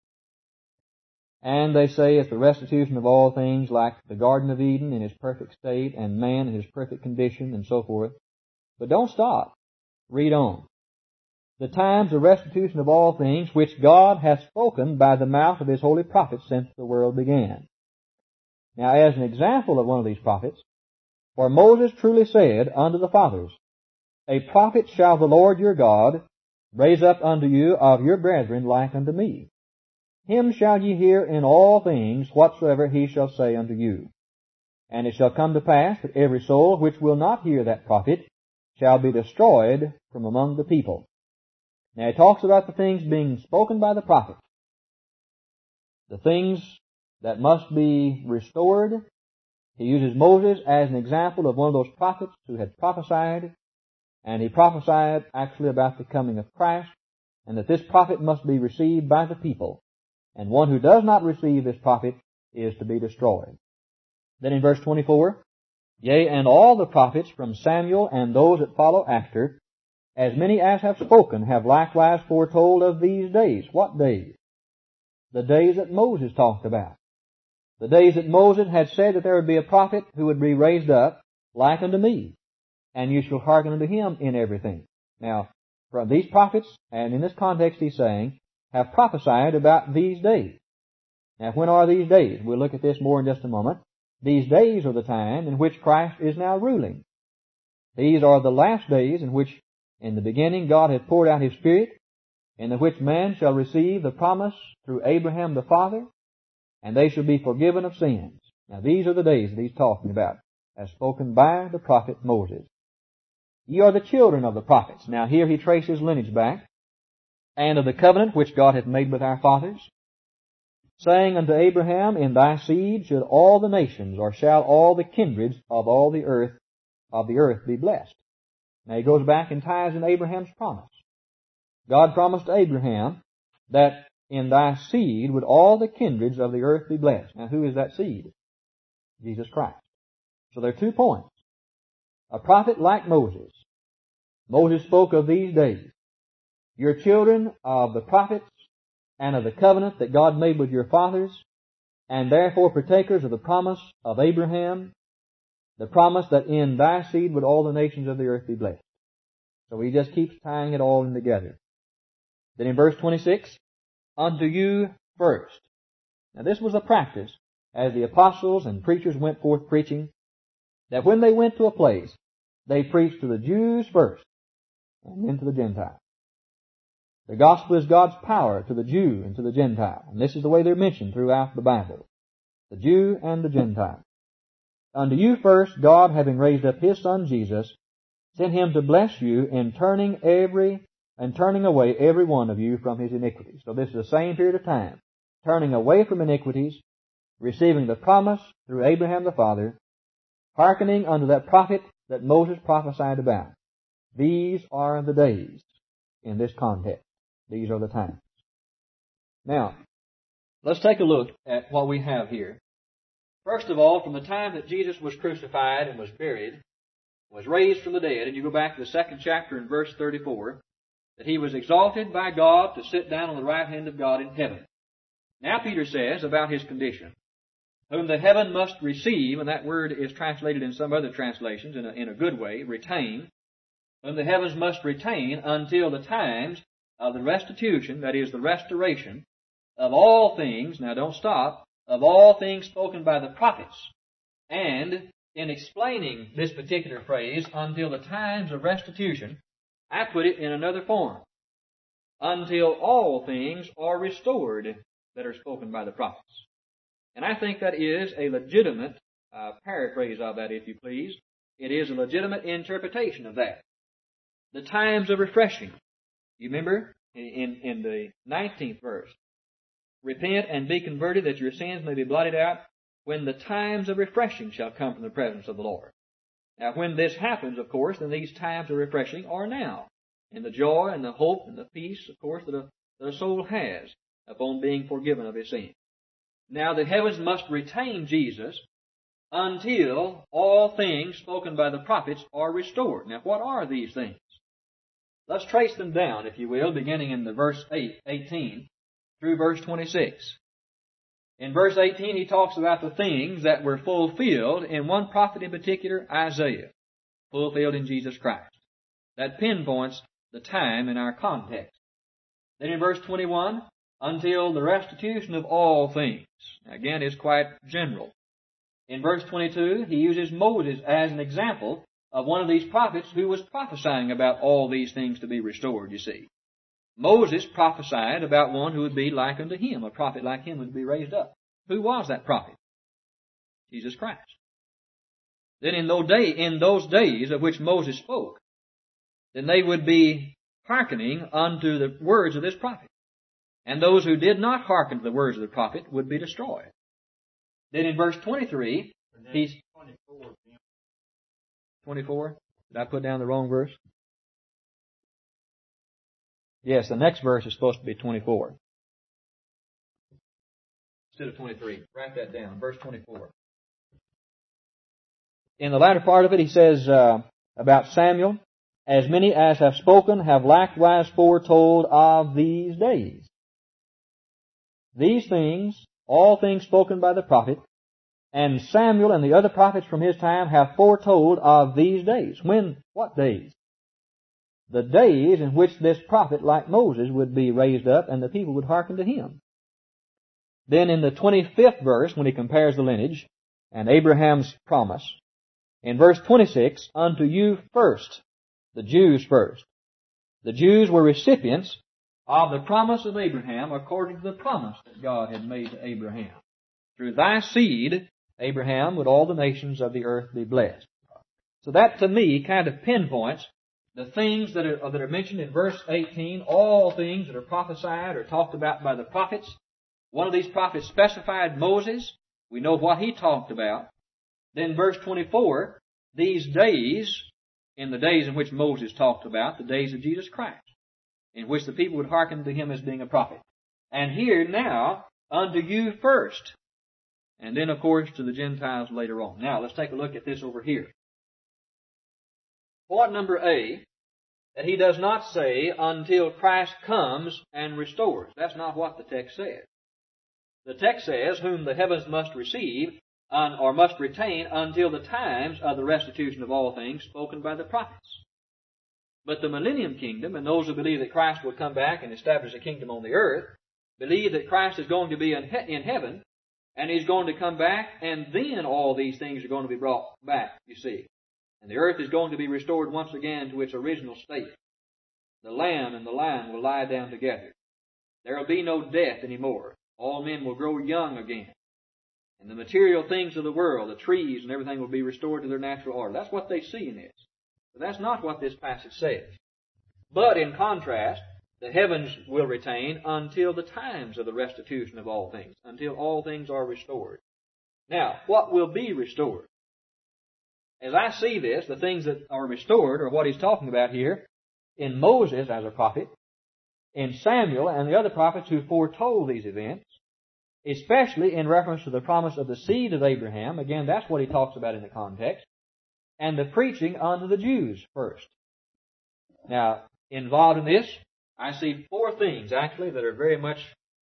And they say it's the restitution of all things, like the Garden of Eden in its perfect state and man in his perfect condition and so forth. But don't stop. Read on. The times of restitution of all things which God hath spoken by the mouth of his holy prophets since the world began. Now, as an example of one of these prophets, for Moses truly said unto the fathers, A prophet shall the Lord your God raise up unto you of your brethren like unto me. Him shall ye hear in all things whatsoever he shall say unto you. And it shall come to pass that every soul which will not hear that prophet shall be destroyed from among the people. Now he talks about the things being spoken by the prophet, the things that must be restored. He uses Moses as an example of one of those prophets who had prophesied, and he prophesied actually about the coming of Christ, and that this prophet must be received by the people, and one who does not receive this prophet is to be destroyed. Then in verse twenty-four, Yea, and all the prophets from Samuel and those that follow after, as many as have spoken, have likewise foretold of these days. What days? The days that Moses talked about. The days that Moses had said that there would be a prophet who would be raised up like unto me, and you shall hearken unto him in everything. Now, from these prophets, and in this context he's saying, have prophesied about these days. Now, when are these days? We'll look at this more in just a moment. These days are the time in which Christ is now ruling. These are the last days in which in the beginning God hath poured out his Spirit, in the which man shall receive the promise through Abraham the father, and they shall be forgiven of sins. Now these are the days that he's talking about, as spoken by the prophet Moses. Ye are the children of the prophets. Now here he traces lineage back, and of the covenant which God hath made with our fathers, saying unto Abraham, In thy seed should all the nations, or shall all the kindreds of all the earth, of the earth be blessed. Now he goes back and ties in Abraham's promise. God promised Abraham that in thy seed would all the kindreds of the earth be blessed. Now who is that seed? Jesus Christ. So there are two points. A prophet like Moses. Moses spoke of these days. Your children of the prophets and of the covenant that God made with your fathers, and therefore partakers of the promise of Abraham, the promise that in thy seed would all the nations of the earth be blessed. So he just keeps tying it all in together. Then in verse twenty-six, unto you first. Now this was a practice as the apostles and preachers went forth preaching, that when they went to a place, they preached to the Jews first, and then to the Gentiles. The gospel is God's power to the Jew and to the Gentile. And this is the way they're mentioned throughout the Bible. The Jew and the Gentile. Unto you first, God, having raised up his Son Jesus, sent him to bless you in turning every, and turning away every one of you from his iniquities. So this is the same period of time. Turning away from iniquities, receiving the promise through Abraham the father, hearkening unto that prophet that Moses prophesied about. These are the days in this context. These are the times. Now, let's take a look at what we have here. First of all, from the time that Jesus was crucified and was buried, was raised from the dead, and you go back to the second chapter in verse thirty-four, that he was exalted by God to sit down on the right hand of God in heaven. Now Peter says about his condition, whom the heaven must receive, and that word is translated in some other translations in a, in a good way, retain, whom the heavens must retain until the times of the restitution, that is, the restoration of all things, now don't stop, of all things spoken by the prophets. And in explaining this particular phrase, until the times of restitution, I put it in another form. Until all things are restored that are spoken by the prophets. And I think that is a legitimate uh, paraphrase of that, if you please. It is a legitimate interpretation of that. The times of refreshing. You remember in, in the nineteenth verse, repent and be converted that your sins may be blotted out when the times of refreshing shall come from the presence of the Lord. Now when this happens, of course, then these times of refreshing are now. And the joy and the hope and the peace, of course, that a, that a soul has upon being forgiven of his sins. Now the heavens must retain Jesus until all things spoken by the prophets are restored. Now what are these things? Let's trace them down, if you will, beginning in the verse eight, eighteen through verse twenty-six. In verse eighteen, he talks about the things that were fulfilled in one prophet in particular, Isaiah, fulfilled in Jesus Christ. That pinpoints the time in our context. Then in verse twenty-one, until the restitution of all things. Again, it's quite general. In verse twenty-two, he uses Moses as an example of one of these prophets who was prophesying about all these things to be restored, you see. Moses prophesied about one who would be like unto him, a prophet like him would be raised up. Who was that prophet? Jesus Christ. Then in those, day, in those days of which Moses spoke, then they would be hearkening unto the words of this prophet. And those who did not hearken to the words of the prophet would be destroyed. Then in verse twenty-three, he's... twenty-four? Did I put down the wrong verse? Yes, the next verse is supposed to be twenty-four. Instead of twenty-three. Write that down. Verse twenty-four. In the latter part of it, he says uh, about Samuel, as many as have spoken have likewise foretold of these days. These things, all things spoken by the prophet, and Samuel and the other prophets from his time have foretold of these days. When? What days? The days in which this prophet, like Moses, would be raised up and the people would hearken to him. Then in the twenty-fifth verse, when he compares the lineage and Abraham's promise, in verse twenty-six, unto you first, the Jews first. The Jews were recipients of the promise of Abraham according to the promise that God had made to Abraham. Through thy seed, Abraham, would all the nations of the earth be blessed. So that to me kind of pinpoints the things that are, that are mentioned in verse eighteen, all things that are prophesied or talked about by the prophets. One of these prophets specified Moses. We know what he talked about. Then verse twenty-four, these days, in the days in which Moses talked about, the days of Jesus Christ, in which the people would hearken to him as being a prophet. And here now, unto you first. And then, of course, to the Gentiles later on. Now, let's take a look at this over here. Point number A, that he does not say until Christ comes and restores. That's not what the text says. The text says, whom the heavens must receive, or must retain until the times of the restitution of all things spoken by the prophets. But the millennium kingdom, and those who believe that Christ will come back and establish a kingdom on the earth, believe that Christ is going to be in, he- in heaven, and He's going to come back, and then all these things are going to be brought back, you see. And the earth is going to be restored once again to its original state. The lamb and the lion will lie down together. There will be no death anymore. All men will grow young again. And the material things of the world, the trees and everything, will be restored to their natural order. That's what they see in this. But that's not what this passage says. But in contrast, the heavens will retain until the times of the restitution of all things, until all things are restored. Now, what will be restored? As I see this, the things that are restored are what he's talking about here in Moses as a prophet, in Samuel and the other prophets who foretold these events, especially in reference to the promise of the seed of Abraham. Again, that's what he talks about in the context. And the preaching unto the Jews first. Now, involved in this, I see four things, actually, that are very much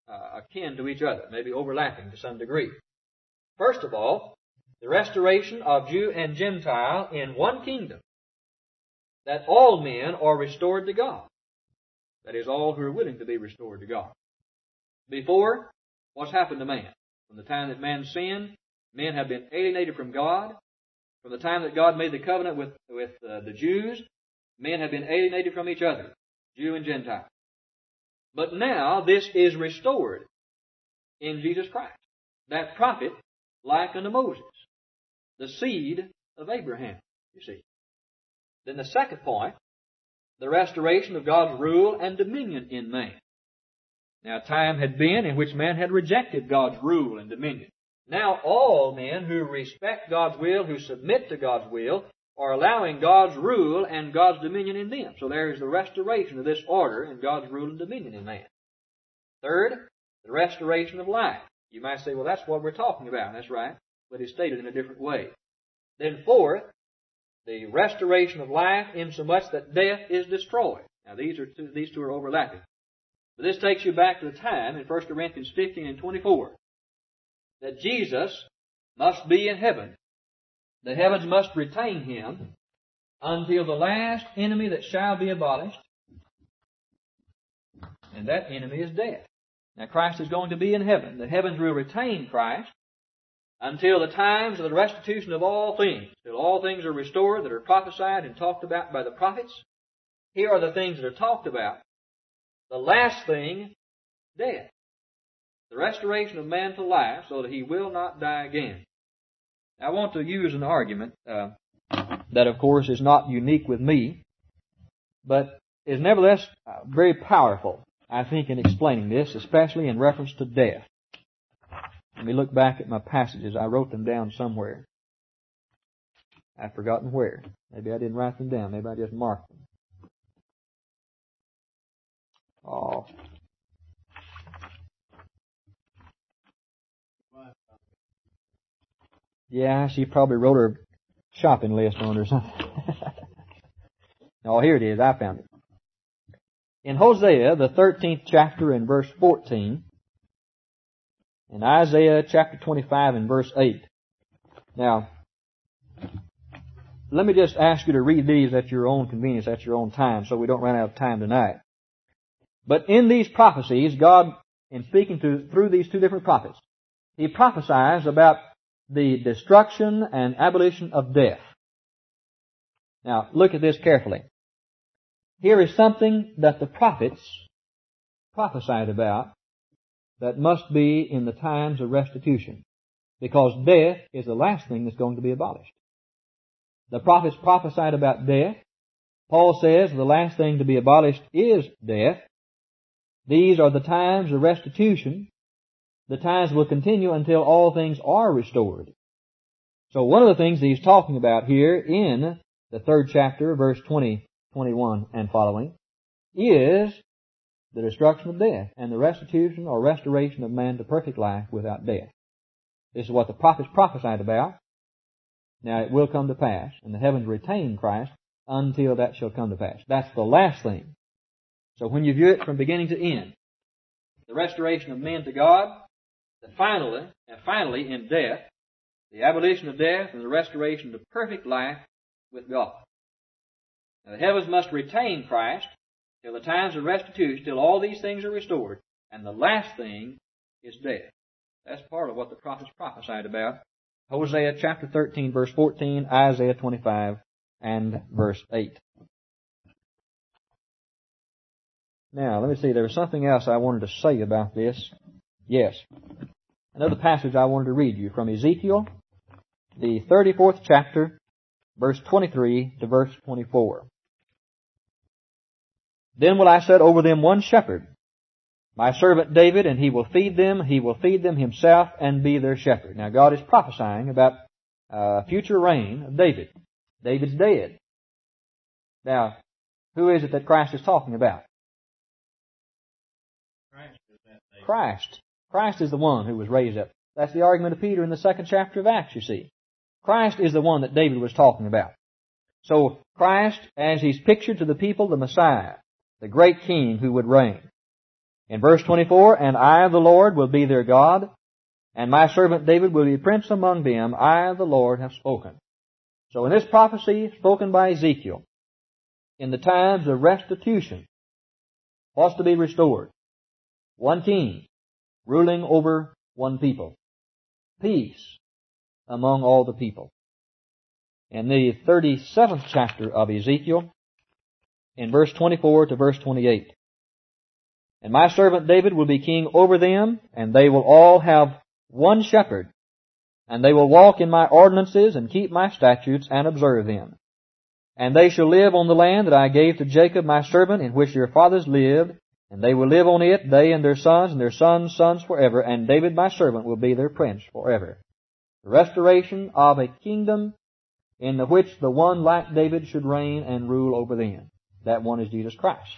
uh, akin to each other, maybe overlapping to some degree. First of all, the restoration of Jew and Gentile in one kingdom, that all men are restored to God. That is, all who are willing to be restored to God. Before, what's happened to man? From the time that man sinned, men have been alienated from God. From the time that God made the covenant with, with uh, the Jews, men have been alienated from each other, Jew and Gentile. But now this is restored in Jesus Christ, that prophet like unto Moses, the seed of Abraham, you see. Then the second point, the restoration of God's rule and dominion in man. Now time had been in which man had rejected God's rule and dominion. Now all men who respect God's will, who submit to God's will, are allowing God's rule and God's dominion in them. So there is the restoration of this order in God's rule and dominion in man. Third, the restoration of life. You might say, well, that's what we're talking about. That's right, but it's stated in a different way. Then fourth, the restoration of life insomuch that death is destroyed. Now these are two, these two are overlapping. But this takes you back to the time in First Corinthians fifteen and twenty-four that Jesus must be in heaven. The heavens must retain Him until the last enemy that shall be abolished, and that enemy is death. Now Christ is going to be in heaven. The heavens will retain Christ until the times of the restitution of all things, till all things are restored that are prophesied and talked about by the prophets. Here are the things that are talked about. The last thing, death. The restoration of man to life so that he will not die again. I want to use an argument uh, that, of course, is not unique with me, but is nevertheless uh, very powerful, I think, in explaining this, especially in reference to death. Let me look back at my passages. I wrote them down somewhere. I've forgotten where. Maybe I didn't write them down. Maybe I just marked them. Oh. Yeah, she probably wrote her shopping list on it or something. Oh, here it is. I found it. In Hosea, the thirteenth chapter and verse fourteen, in Isaiah chapter twenty-five and verse eight. Now, let me just ask you to read these at your own convenience, at your own time, so we don't run out of time tonight. But in these prophecies, God, in speaking to through these two different prophets, He prophesies about the destruction and abolition of death. Now, look at this carefully. Here is something that the prophets prophesied about that must be in the times of restitution, because death is the last thing that's going to be abolished. The prophets prophesied about death. Paul says the last thing to be abolished is death. These are the times of restitution. The times will continue until all things are restored. So one of the things that he's talking about here in the third chapter, verse twenty, twenty-one and following, is the destruction of death and the restitution or restoration of man to perfect life without death. This is what the prophets prophesied about. Now it will come to pass, and the heavens retain Christ until that shall come to pass. That's the last thing. So when you view it from beginning to end, the restoration of men to God, the finally, and finally in death, the abolition of death and the restoration to perfect life with God. Now the heavens must retain Christ till the times of restitution, till all these things are restored, and the last thing is death. That's part of what the prophets prophesied about. Hosea chapter thirteen, verse fourteen, Isaiah twenty-five, and verse eight. Now, let me see, there was something else I wanted to say about this. Yes. Another passage I wanted to read you from Ezekiel, the thirty-fourth chapter, verse twenty-three to verse twenty-four. Then will I set over them one shepherd, my servant David, and he will feed them, he will feed them himself and be their shepherd. Now God is prophesying about uh, future reign of David. David's dead. Now, who is it that Christ is talking about? Christ is that David. Christ. Christ is the one who was raised up. That's the argument of Peter in the second chapter of Acts, you see. Christ is the one that David was talking about. So Christ, as He's pictured to the people, the Messiah, the great King who would reign. In verse twenty-four, and I, the Lord, will be their God, and my servant David will be prince among them. I, the Lord, have spoken. So in this prophecy spoken by Ezekiel, in the times of restitution, what's to be restored? One king ruling over one people. Peace among all the people. In the thirty-seventh chapter of Ezekiel, in verse twenty-four to verse twenty-eight, and my servant David will be king over them, and they will all have one shepherd, and they will walk in my ordinances and keep my statutes and observe them. And they shall live on the land that I gave to Jacob my servant, in which your fathers lived, and they will live on it, they and their sons and their sons' sons forever, and David my servant will be their prince forever. The restoration of a kingdom in the which the one like David should reign and rule over them. That one is Jesus Christ.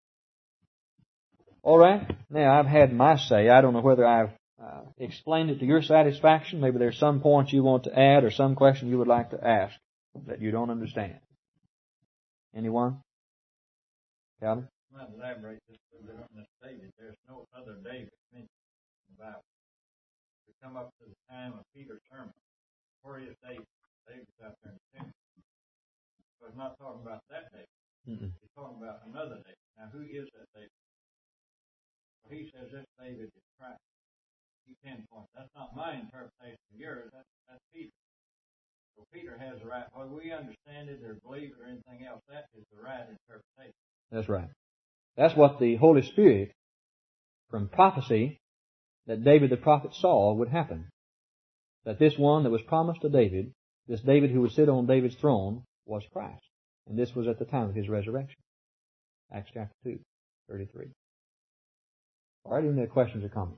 All right. Now, I've had my say. I don't know whether I've uh, explained it to your satisfaction. Maybe there's some points you want to add or some question you would like to ask that you don't understand. Anyone? Calvin? I might elaborate just a little bit on this David. There's no other David mentioned in the Bible. We come up to the time of Peter's sermon. Where is David? David's out there in the temple. So it's not talking about that David. Mm-mm. He's talking about another David. Now, who is that David? Well, he says this David is Christ. He pinpoints. That's not my interpretation of yours. That's, that's Peter. So Peter has the right. Whether we understand it or believe it or anything else, that is the right interpretation. That's right. That's what the Holy Spirit, from prophecy, that David the prophet saw would happen. That this one that was promised to David, this David who would sit on David's throne, was Christ. And this was at the time of his resurrection. Acts chapter two, thirty-three. All right, any other questions or comments?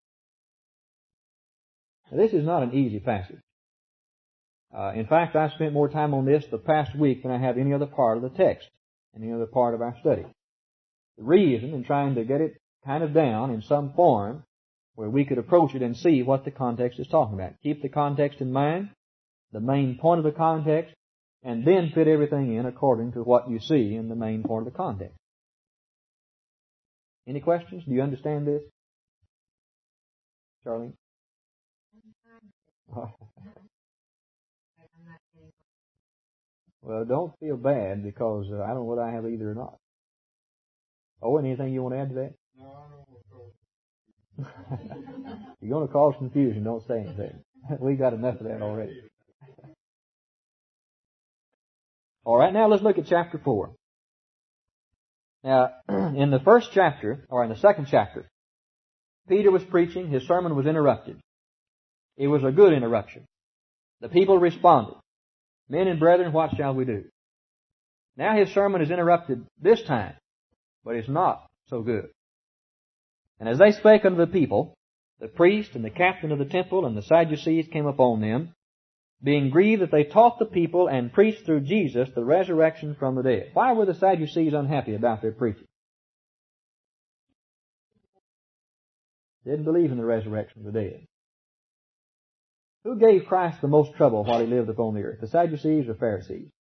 Now, this is not an easy passage. Uh, in fact, I spent more time on this the past week than I have any other part of the text, any other part of our study. The reason in trying to get it kind of down in some form where we could approach it and see what the context is talking about. Keep the context in mind, the main point of the context, and then fit everything in according to what you see in the main point of the context. Any questions? Do you understand this? Charlene? Well, don't feel bad because uh, I don't know whether I have either or not. Oh, anything you want to add to that? No, I don't want to. You're going to cause confusion. Don't say anything. We got enough of that already. All right, now let's look at chapter four. Now, in the first chapter, or in the second chapter, Peter was preaching. His sermon was interrupted. It was a good interruption. The people responded. Men and brethren, what shall we do? Now his sermon is interrupted this time, but it's not so good. And as they spake unto the people, the priest and the captain of the temple and the Sadducees came upon them, being grieved that they taught the people and preached through Jesus the resurrection from the dead. Why were the Sadducees unhappy about their preaching? They didn't believe in the resurrection of the dead. Who gave Christ the most trouble while he lived upon the earth? The Sadducees or Pharisees?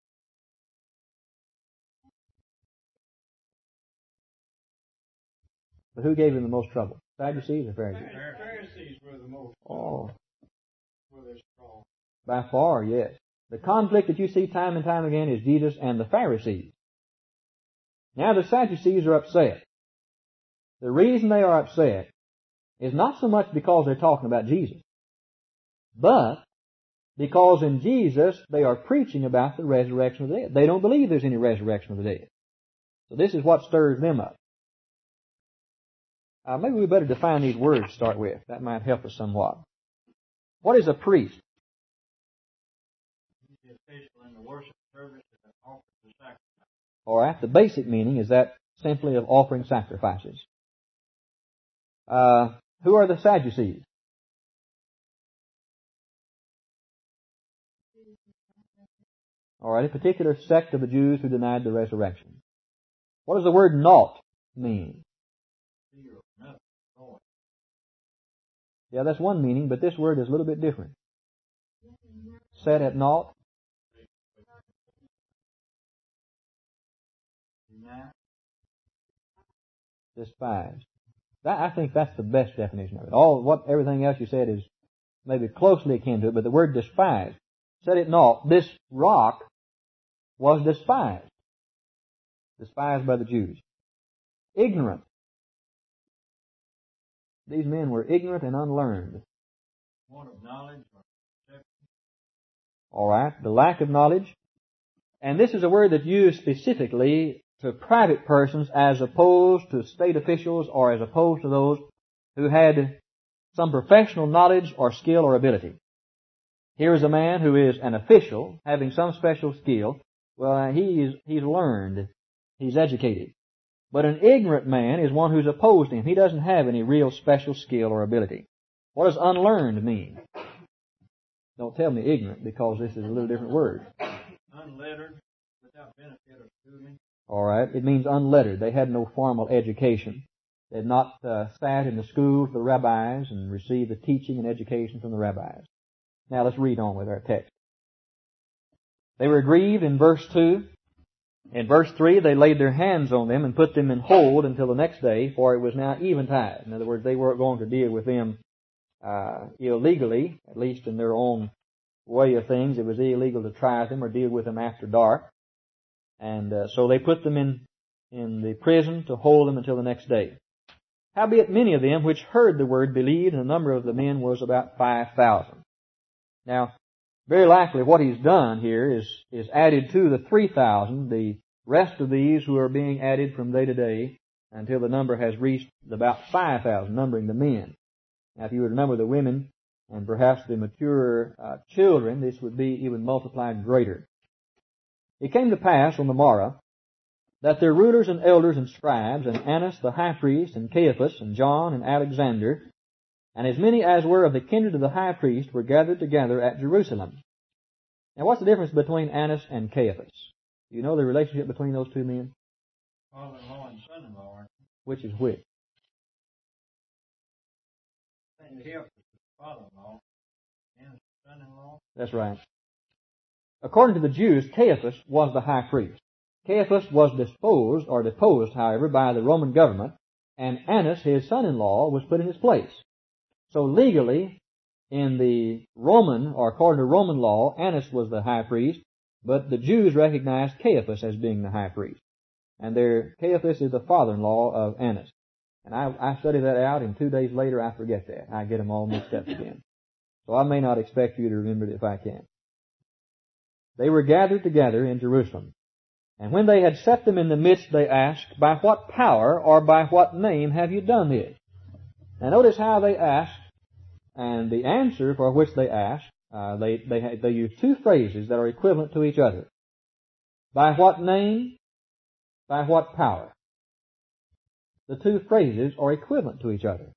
But who gave him the most trouble? Sadducees or Pharisees? Pharisees were the most. Oh. Were they strong? By far, yes. The conflict that you see time and time again is Jesus and the Pharisees. Now the Sadducees are upset. The reason they are upset is not so much because they're talking about Jesus, but because in Jesus they are preaching about the resurrection of the dead. They don't believe there's any resurrection of the dead. So this is what stirs them up. Uh, maybe we better define these words to start with. That might help us somewhat. What is a priest? The official in the worship service that offers the sacrifice. All right. The basic meaning is that simply of offering sacrifices. Uh, who are the Sadducees? All right, a particular sect of the Jews who denied the resurrection. What does the word naught mean? Yeah, that's one meaning, but this word is a little bit different. Set at naught. Despised. That, I think that's the best definition of it. All what everything else you said is maybe closely akin to it, but the word despised. Said it not. This rock was despised. Despised by the Jews. Ignorant. These men were ignorant and unlearned. Want of knowledge or perception. All right, the lack of knowledge. And this is a word that's used specifically to private persons as opposed to state officials or as opposed to those who had some professional knowledge or skill or ability. Here is a man who is an official having some special skill. Well, he's, he's learned. He's educated. But an ignorant man is one who's opposed to him. He doesn't have any real special skill or ability. What does unlearned mean? Don't tell me ignorant, because this is a little different word. Unlettered, without benefit of schooling. All right. It means unlettered. They had no formal education. They had not uh, sat in the schools of the rabbis and received the teaching and education from the rabbis. Now let's read on with our text. They were grieved in verse two. In verse three, they laid their hands on them and put them in hold until the next day, for it was now eventide. In other words, they weren't going to deal with them uh, illegally, at least in their own way of things. It was illegal to try them or deal with them after dark. And uh, so they put them in, in the prison to hold them until the next day. Howbeit many of them which heard the word believed, and the number of the men was about five thousand. Now, very likely what he's done here is, is added to the three thousand, the rest of these who are being added from day to day until the number has reached about five thousand, numbering the men. Now, if you were to number the women and perhaps the mature uh, children, this would be even multiplied greater. It came to pass on the morrow that their rulers and elders and scribes, and Annas the high priest, and Caiaphas, and John, and Alexander, and as many as were of the kindred of the high priest, were gathered together at Jerusalem. Now, what's the difference between Annas and Caiaphas? Do you know the relationship between those two men? Father-in-law and son-in-law, aren't they? Which is which? Saint Caiaphas is father-in-law, and son-in-law. That's right. According to the Jews, Caiaphas was the high priest. Caiaphas was disposed, or deposed, however, by the Roman government, and Annas, his son-in-law, was put in his place. So legally, in the Roman, or according to Roman law, Annas was the high priest, but the Jews recognized Caiaphas as being the high priest. And there, Caiaphas is the father-in-law of Annas. And I, I studied that out, and two days later I forget that. I get them all mixed up again. So I may not expect you to remember it if I can. They were gathered together in Jerusalem. And when they had set them in the midst, they asked, By what power or by what name have you done this? Now notice how they asked, and the answer for which they asked, uh, they, they, they use two phrases that are equivalent to each other. By what name? By what power? The two phrases are equivalent to each other.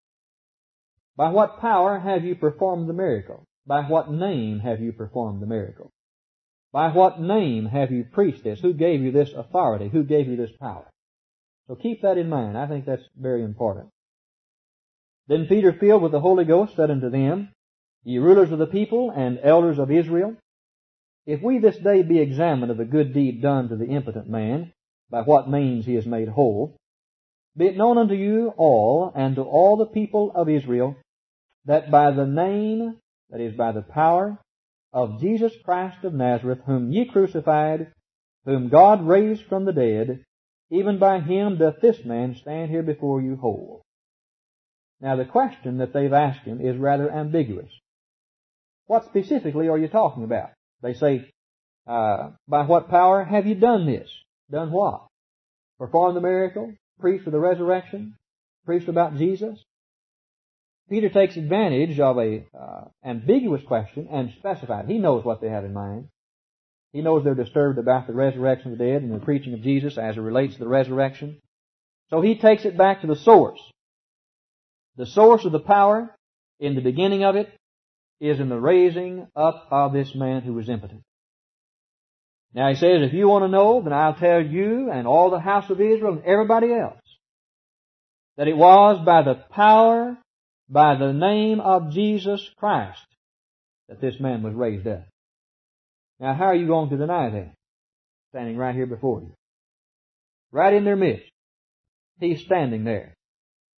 By what power have you performed the miracle? By what name have you performed the miracle? By what name have you preached this? Who gave you this authority? Who gave you this power? So keep that in mind. I think that's very important. Then Peter, filled with the Holy Ghost, said unto them, Ye rulers of the people and elders of Israel, if we this day be examined of the good deed done to the impotent man, by what means he is made whole, be it known unto you all and to all the people of Israel, that by the name, that is, by the power of Jesus Christ of Nazareth, whom ye crucified, whom God raised from the dead, even by him doth this man stand here before you whole. Now the question that they've asked him is rather ambiguous. What specifically are you talking about? They say, uh, by what power have you done this? Done what? Performed the miracle? Preached of the resurrection? Preached about Jesus? Peter takes advantage of a uh, ambiguous question and specifies. He knows what they have in mind. He knows they're disturbed about the resurrection of the dead and the preaching of Jesus as it relates to the resurrection. So he takes it back to the source. The source of the power, in the beginning of it, is in the raising up of this man who was impotent. Now he says, if you want to know, then I'll tell you and all the house of Israel and everybody else that it was by the power, by the name of Jesus Christ, that this man was raised up. Now how are you going to deny that? Standing right here before you. Right in their midst. He's standing there.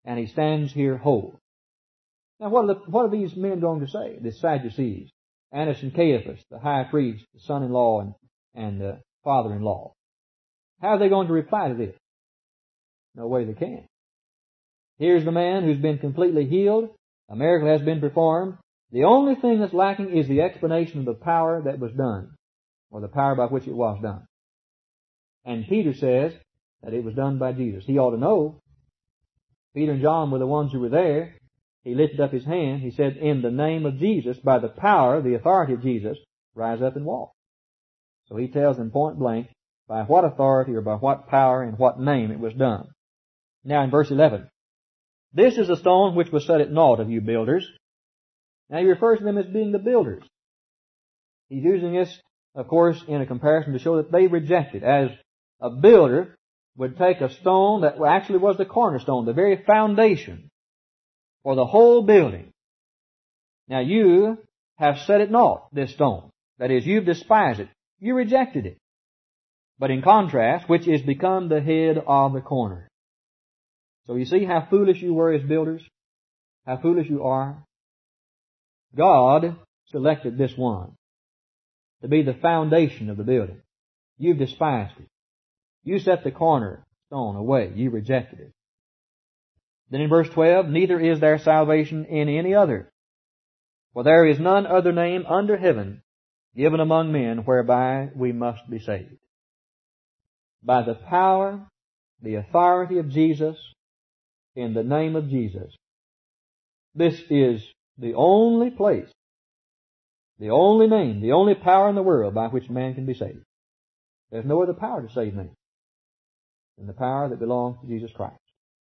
and he stands here whole. Now what are, the, what are these men going to say? The Sadducees, Annas and Caiaphas, the high priest, the son-in-law, and, and the father-in-law. How are they going to reply to this? No way they can. Here's the man who's been completely healed. A miracle has been performed. The only thing that's lacking is the explanation of the power that was done, or the power by which it was done. And Peter says that it was done by Jesus. He ought to know. Peter and John were the ones who were there. He lifted up his hand. He said, in the name of Jesus, by the power, the authority of Jesus, rise up and walk. So he tells them point blank by what authority or by what power and what name it was done. Now in verse eleven, this is a stone which was set at naught of you builders. Now he refers to them as being the builders. He's using this, of course, in a comparison to show that they rejected. As a builder would take a stone that actually was the cornerstone, the very foundation for the whole building. Now you have set at naught, this stone. That is, you've despised it. You rejected it. But in contrast, which is become the head of the corner. So you see how foolish you were as builders? How foolish you are? God selected this one to be the foundation of the building. You've despised it. You set the cornerstone away. You rejected it. Then in verse twelve, neither is there salvation in any other. For there is none other name under heaven given among men whereby we must be saved. By the power, the authority of Jesus, in the name of Jesus. This is the only place, the only name, the only power in the world by which man can be saved. There's no other power to save man than the power that belongs to Jesus Christ.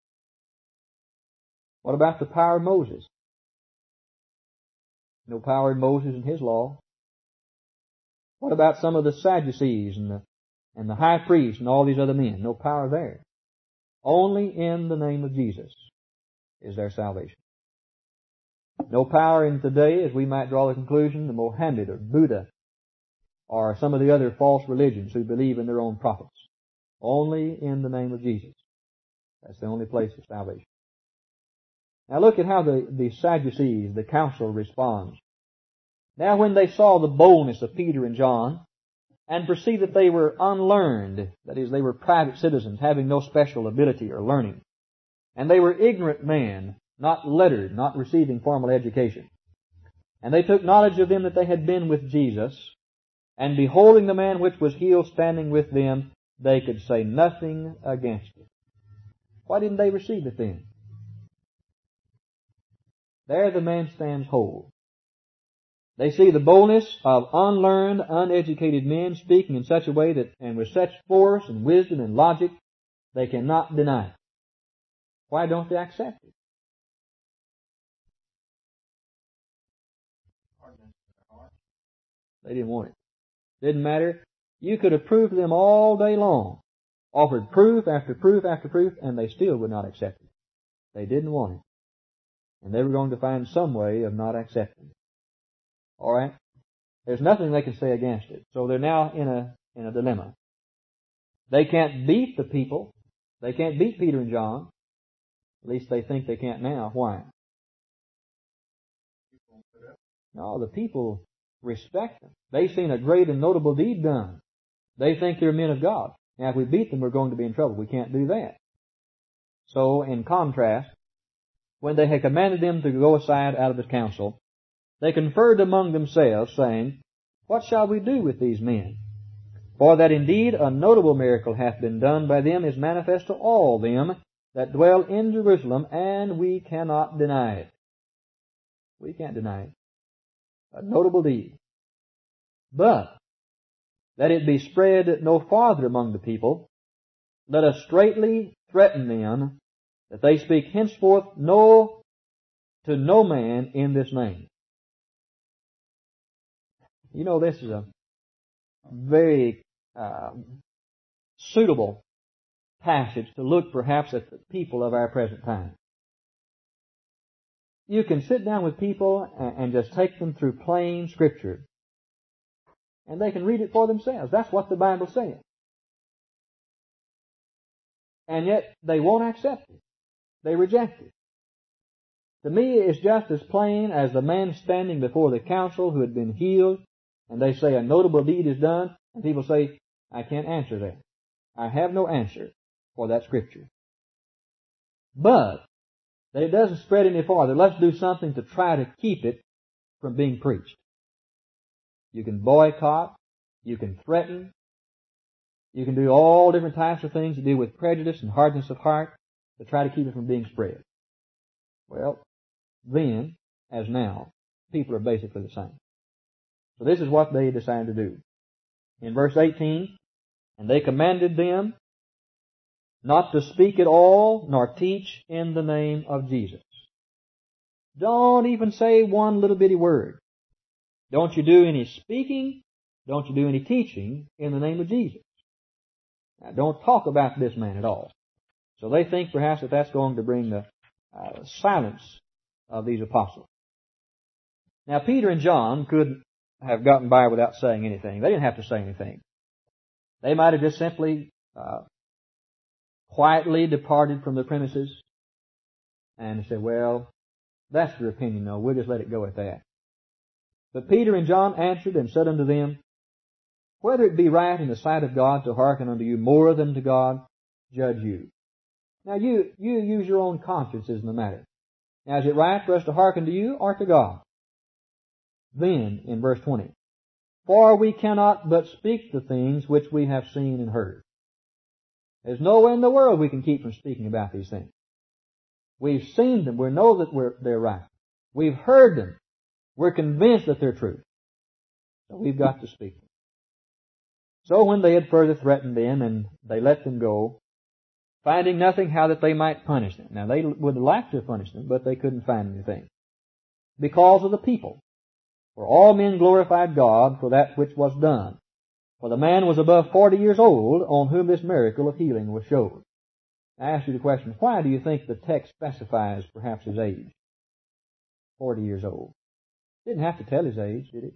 What about the power of Moses? No power in Moses and his law. What about some of the Sadducees and the, and the high priest and all these other men? No power there. Only in the name of Jesus is there salvation. No power in today, as we might draw the conclusion, the Mohammed or Buddha or some of the other false religions who believe in their own prophets. Only in the name of Jesus. That's the only place of salvation. Now look at how the, the Sadducees, the council, responds. Now when they saw the boldness of Peter and John, and perceived that they were unlearned, that is, they were private citizens, having no special ability or learning, and they were ignorant men, not lettered, not receiving formal education, and they took knowledge of them that they had been with Jesus, and beholding the man which was healed standing with them, they could say nothing against it. Why didn't they receive it then? There the man stands whole. They see the boldness of unlearned, uneducated men speaking in such a way that, and with such force and wisdom and logic, they cannot deny it. Why don't they accept it? They didn't want it. Didn't matter. You could have proved to them all day long, offered proof after proof after proof, and they still would not accept it. They didn't want it. And they were going to find some way of not accepting it. All right? There's nothing they can say against it. So they're now in a in a dilemma. They can't beat the people. They can't beat Peter and John. At least they think they can't now. Why? No, the people respect them. They've seen a great and notable deed done. They think they're men of God. Now if we beat them, we're going to be in trouble. We can't do that. So in contrast, when they had commanded them to go aside out of the council, they conferred among themselves, saying, what shall we do with these men? For that indeed a notable miracle hath been done by them is manifest to all them that dwell in Jerusalem, and we cannot deny it. We can't deny it. A notable deed. But that it be spread no farther among the people, let us straitly threaten them that they speak henceforth no to no man in this name. You know, this is a very uh, suitable passage to look perhaps at the people of our present time. You can sit down with people and, and just take them through plain Scripture, and they can read it for themselves. That's what the Bible says. And yet they won't accept it. They reject it. To me, it's just as plain as the man standing before the council who had been healed, and they say a notable deed is done, and people say, I can't answer that. I have no answer for that scripture. But that it doesn't spread any farther. Let's do something to try to keep it from being preached. You can boycott, you can threaten, you can do all different types of things to deal with prejudice and hardness of heart to try to keep it from being spread. Well, then, as now, people are basically the same. So this is what they decided to do. In verse eighteen, and they commanded them not to speak at all, nor teach in the name of Jesus. Don't even say one little bitty word. Don't you do any speaking, don't you do any teaching in the name of Jesus. Now, don't talk about this man at all. So they think perhaps that that's going to bring the uh, silence of these apostles. Now, Peter and John could have gotten by without saying anything. They didn't have to say anything. They might have just simply uh, quietly departed from the premises and said, well, that's your opinion, no, we'll just let it go at that. But Peter and John answered and said unto them, whether it be right in the sight of God to hearken unto you more than to God, judge you. Now you, you use your own consciences in the matter. Now is it right for us to hearken to you or to God? Then, in verse twenty, for we cannot but speak the things which we have seen and heard. There's no way in the world we can keep from speaking about these things. We've seen them. We know that we're, they're right. We've heard them. We're convinced that they're true. So we've got to speak them. So when they had further threatened them and they let them go, finding nothing how that they might punish them. Now they would like to punish them, but they couldn't find anything. Because of the people. For all men glorified God for that which was done. For the man was above forty years old on whom this miracle of healing was showed. I ask you the question, why do you think the text specifies perhaps his age? Forty years old. Didn't have to tell his age, did it?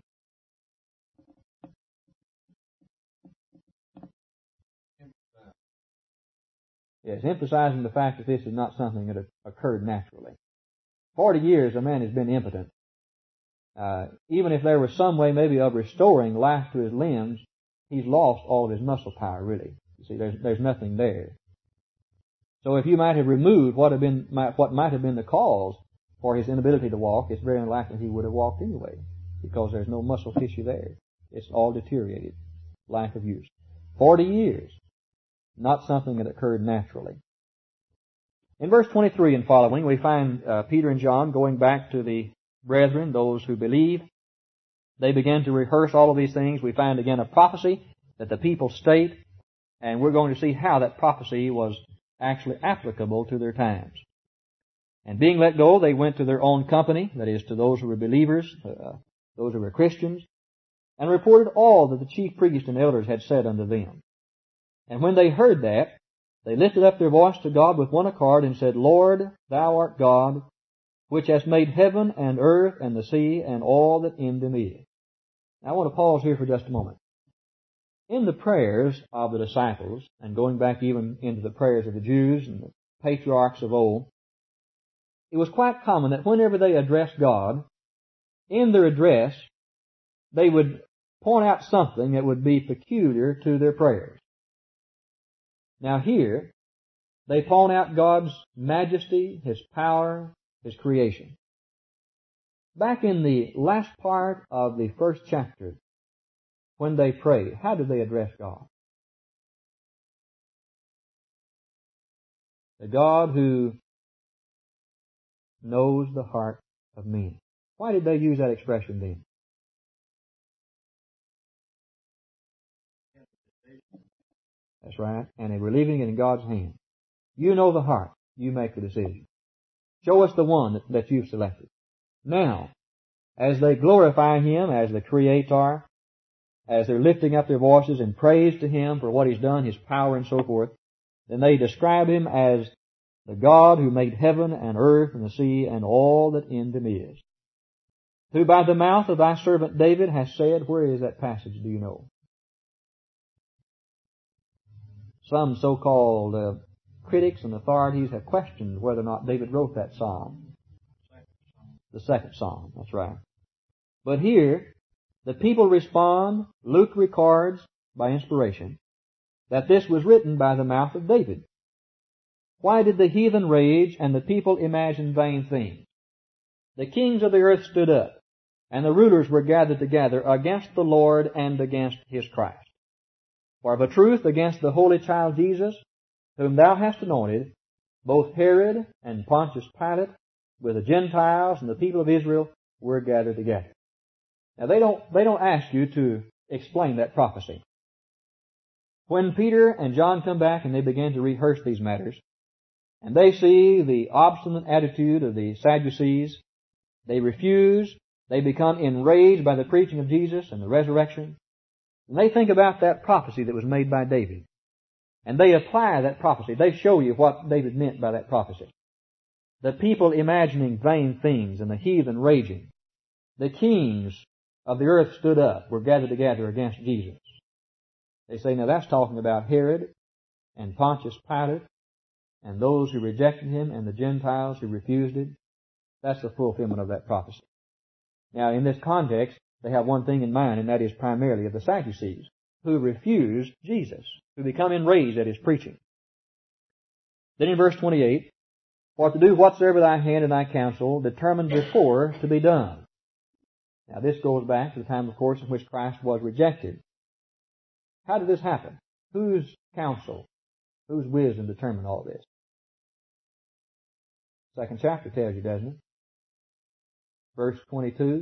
Yes, emphasizing the fact that this is not something that occurred naturally. Forty years a man has been impotent. Uh, even if there was some way maybe of restoring life to his limbs, he's lost all of his muscle power, really. You see, there's, there's nothing there. So if you might have removed what have been, might, what might have been the cause for his inability to walk, it's very unlikely he would have walked anyway, because there's no muscle tissue there. It's all deteriorated, lack of use. Forty years, not something that occurred naturally. In verse twenty-three and following, we find uh, Peter and John going back to the brethren, those who believe. They begin to rehearse all of these things. We find again a prophecy that the people state, and we're going to see how that prophecy was actually applicable to their times. And being let go, they went to their own company, that is, to those who were believers, uh, those who were Christians, and reported all that the chief priests and elders had said unto them. And when they heard that, they lifted up their voice to God with one accord and said, Lord, thou art God, which hast made heaven and earth and the sea and all that in them is. Now I want to pause here for just a moment. In the prayers of the disciples, and going back even into the prayers of the Jews and the patriarchs of old, it was quite common that whenever they addressed God, in their address, they would point out something that would be peculiar to their prayers. Now here, they point out God's majesty, His power, His creation. Back in the last part of the first chapter, when they prayed, how did they address God? The God who knows the heart of men. Why did they use that expression then? That's right. And they were leaving it in God's hand. You know the heart. You make the decision. Show us the one that, that you've selected. Now, as they glorify Him as the Creator, as they're lifting up their voices in praise to Him for what He's done, His power and so forth, then they describe Him as the God who made heaven and earth and the sea and all that in them is. Who by the mouth of thy servant David has said, where is that passage, do you know? Some so-called uh, critics and authorities have questioned whether or not David wrote that psalm. The second psalm, that's right. But here, the people respond, Luke records by inspiration, that this was written by the mouth of David. Why did the heathen rage and the people imagine vain things? The kings of the earth stood up, and the rulers were gathered together against the Lord and against His Christ. For of a truth against the holy child Jesus, whom thou hast anointed, both Herod and Pontius Pilate, with the Gentiles and the people of Israel, were gathered together. Now they don't, they don't ask you to explain that prophecy. When Peter and John come back and they begin to rehearse these matters, and they see the obstinate attitude of the Sadducees, they refuse, they become enraged by the preaching of Jesus and the resurrection, and they think about that prophecy that was made by David. And they apply that prophecy. They show you what David meant by that prophecy. The people imagining vain things and the heathen raging. The kings of the earth stood up, were gathered together against Jesus. They say, now that's talking about Herod and Pontius Pilate and those who rejected Him and the Gentiles who refused it. That's the fulfillment of that prophecy. Now, in this context, they have one thing in mind, and that is primarily of the Sadducees, who refused Jesus, who become enraged at His preaching. Then in verse twenty-eight, for to do whatsoever thy hand and thy counsel determined before to be done. Now this goes back to the time, of course, in which Christ was rejected. How did this happen? Whose counsel, whose wisdom determined all this? Second chapter tells you, doesn't it? Verse twenty-two.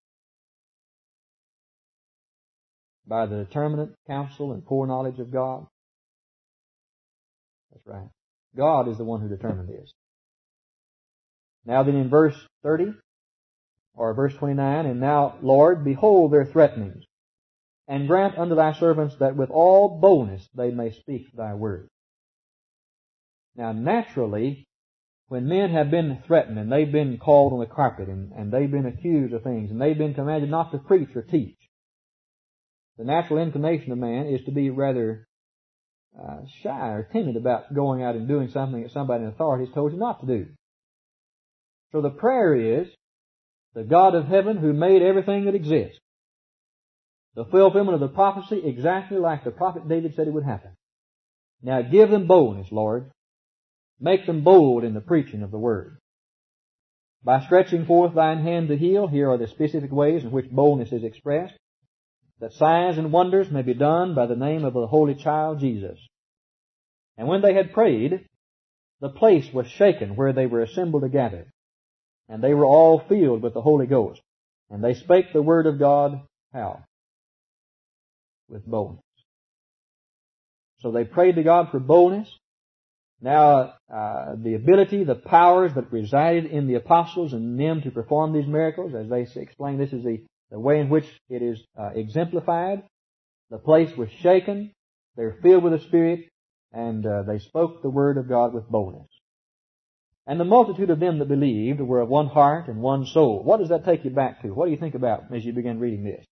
By the determinate counsel and foreknowledge of God. That's right. God is the one who determined this. Now then in verse thirty, or verse twenty-nine, and now, Lord, behold their threatenings, and grant unto thy servants that with all boldness they may speak thy word. Now naturally, when men have been threatened, and they've been called on the carpet, and, and they've been accused of things, and they've been commanded not to preach or teach, the natural inclination of man is to be rather uh, shy or timid about going out and doing something that somebody in authority has told you not to do. So the prayer is, the God of heaven who made everything that exists, the fulfillment of the prophecy exactly like the prophet David said it would happen. Now give them boldness, Lord. Make them bold in the preaching of the word. By stretching forth thine hand to heal, here are the specific ways in which boldness is expressed, that signs and wonders may be done by the name of the Holy Child Jesus. And when they had prayed, the place was shaken where they were assembled together, and they were all filled with the Holy Ghost. And they spake the word of God, how? With boldness. So they prayed to God for boldness. Now, uh, the ability, the powers that resided in the apostles and them to perform these miracles, as they explain, this is the, the way in which it is uh, exemplified. The place was shaken. They were filled with the Spirit, and uh, they spoke the word of God with boldness. And the multitude of them that believed were of one heart and one soul. What does that take you back to? What do you think about as you begin reading this?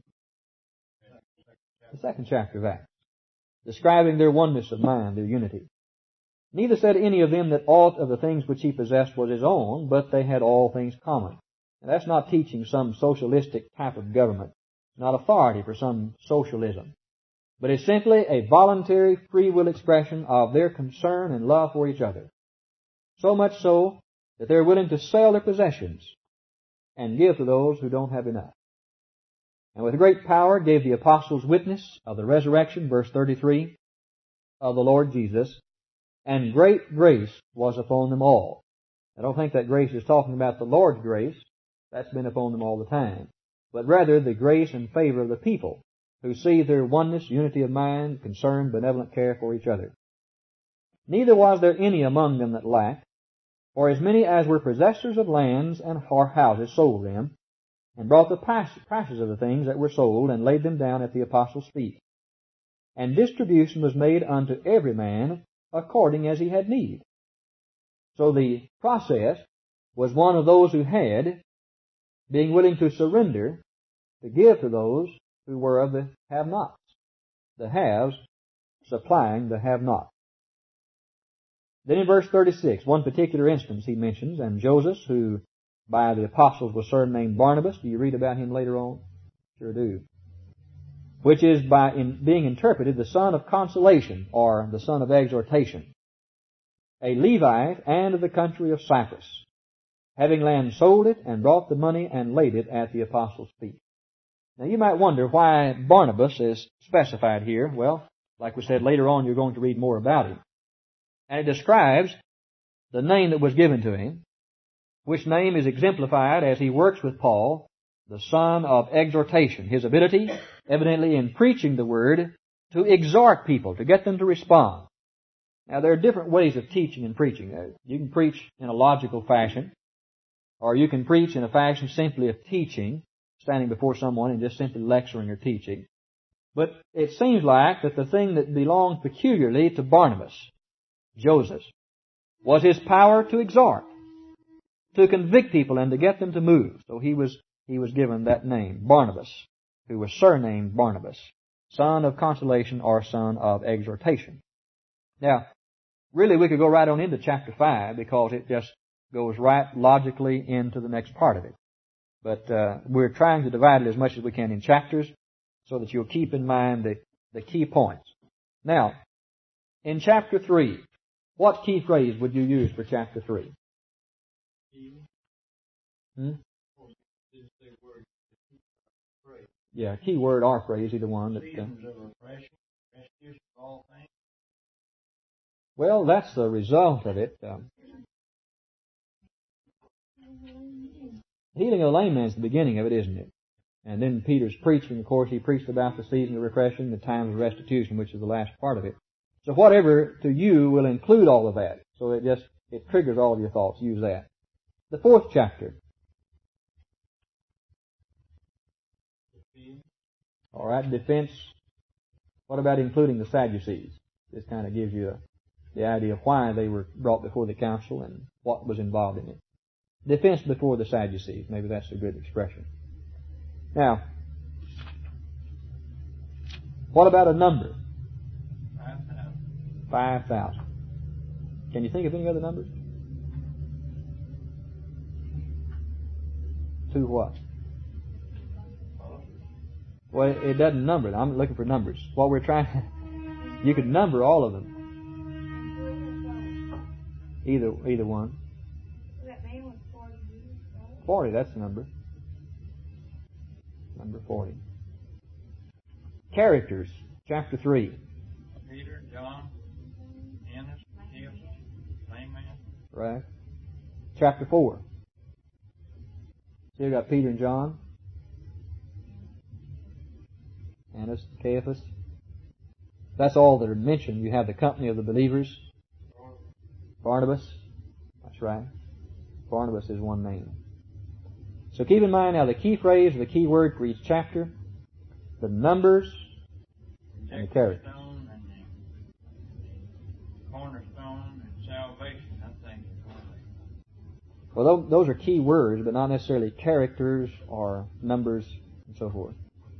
The second chapter of Acts, describing their oneness of mind, their unity. Neither said any of them that aught of the things which he possessed was his own, but they had all things common. And that's not teaching some socialistic type of government. It's not authority for some socialism. But it's simply a voluntary free will expression of their concern and love for each other. So much so that they're willing to sell their possessions and give to those who don't have enough. And with great power gave the apostles witness of the resurrection, verse thirty-three, of the Lord Jesus, and great grace was upon them all. I don't think that grace is talking about the Lord's grace. That's been upon them all the time. But rather the grace and favor of the people who see their oneness, unity of mind, concern, benevolent care for each other. Neither was there any among them that lacked, for as many as were possessors of lands and houses sold them, and brought the prices of the things that were sold, and laid them down at the apostles' feet. And distribution was made unto every man according as he had need. So the process was one of those who had, being willing to surrender, to give to those who were of the have-nots. The haves supplying the have-not. Then in verse thirty-six, one particular instance he mentions, and Joseph, who by the apostles was surnamed Barnabas. Do you read about him later on? Sure do. Which is by in being interpreted the son of consolation, or the son of exhortation, a Levite and of the country of Cyprus, having land sold it and brought the money and laid it at the apostles' feet. Now you might wonder why Barnabas is specified here. Well, like we said, later on you're going to read more about him. And it describes the name that was given to him, which name is exemplified as he works with Paul, the son of exhortation. His ability, evidently in preaching the word, to exhort people, to get them to respond. Now there are different ways of teaching and preaching. You can preach in a logical fashion, or you can preach in a fashion simply of teaching, standing before someone and just simply lecturing or teaching. But it seems like that the thing that belonged peculiarly to Barnabas, Joseph, was his power to exhort, to convict people and to get them to move. So he was he was given that name, Barnabas, who was surnamed Barnabas, son of consolation or son of exhortation. Now, really we could go right on into chapter five because it just goes right logically into the next part of it. But uh, we're trying to divide it as much as we can in chapters so that you'll keep in mind the, the key points. Now, in chapter three, what key phrase would you use for chapter three? Hmm? Yeah, key word or phrase, either one. That, uh, well, that's the result of it. Um, healing of the lame man is the beginning of it, isn't it? And then Peter's preaching, of course, he preached about the season of refreshing, the times of restitution, which is the last part of it. So whatever to you will include all of that. So it just, it triggers all of your thoughts. Use that. The fourth chapter. All right, defense. What about including the Sadducees? This kind of gives you a, the idea of why they were brought before the council and what was involved in it. Defense before the Sadducees. Maybe that's a good expression. Now, what about a number? Five thousand. Five thousand. Can you think of any other numbers? Two what? Well, it doesn't number. I'm looking for numbers. What we're trying, you could number all of them. Either either one. Forty. That's the number. Number forty. Characters, chapter three. Peter, John, Annas, Caiaphas, lame man. Right. Chapter four. So you got Peter and John. Annas, Caiaphas. That's all that are mentioned. You have the company of the believers. Barnabas. That's right. Barnabas is one name. So keep in mind now the key phrase or the key word for each chapter, the numbers, and the characters. Cornerstone and the cornerstone and salvation, I think. Well, those are key words, but not necessarily characters or numbers and so forth.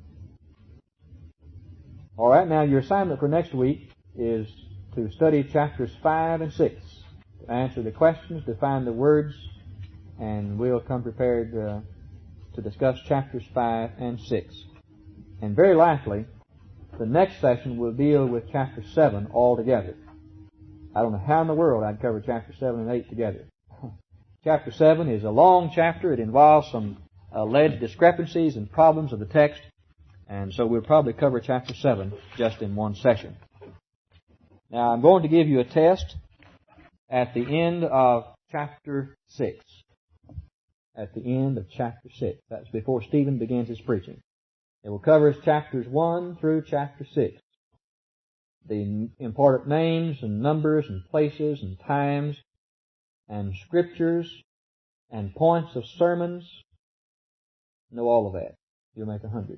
All right, now your assignment for next week is to study chapters five and six, to answer the questions, to find the words, and we'll come prepared uh, to discuss chapters five and six. And very likely, the next session will deal with chapter seven altogether. I don't know how in the world I'd cover chapter seven and eight together. Chapter seven is a long chapter. It involves some alleged discrepancies and problems of the text. And so we'll probably cover chapter seven just in one session. Now I'm going to give you a test at the end of chapter six. At the end of chapter six. That's before Stephen begins his preaching. It will cover chapters one through chapter six. The important names and numbers and places and times and scriptures and points of sermons. Know all of that. You'll make a hundred.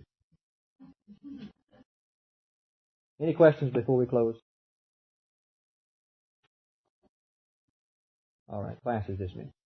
Any questions before we close? All right, class is dismissed.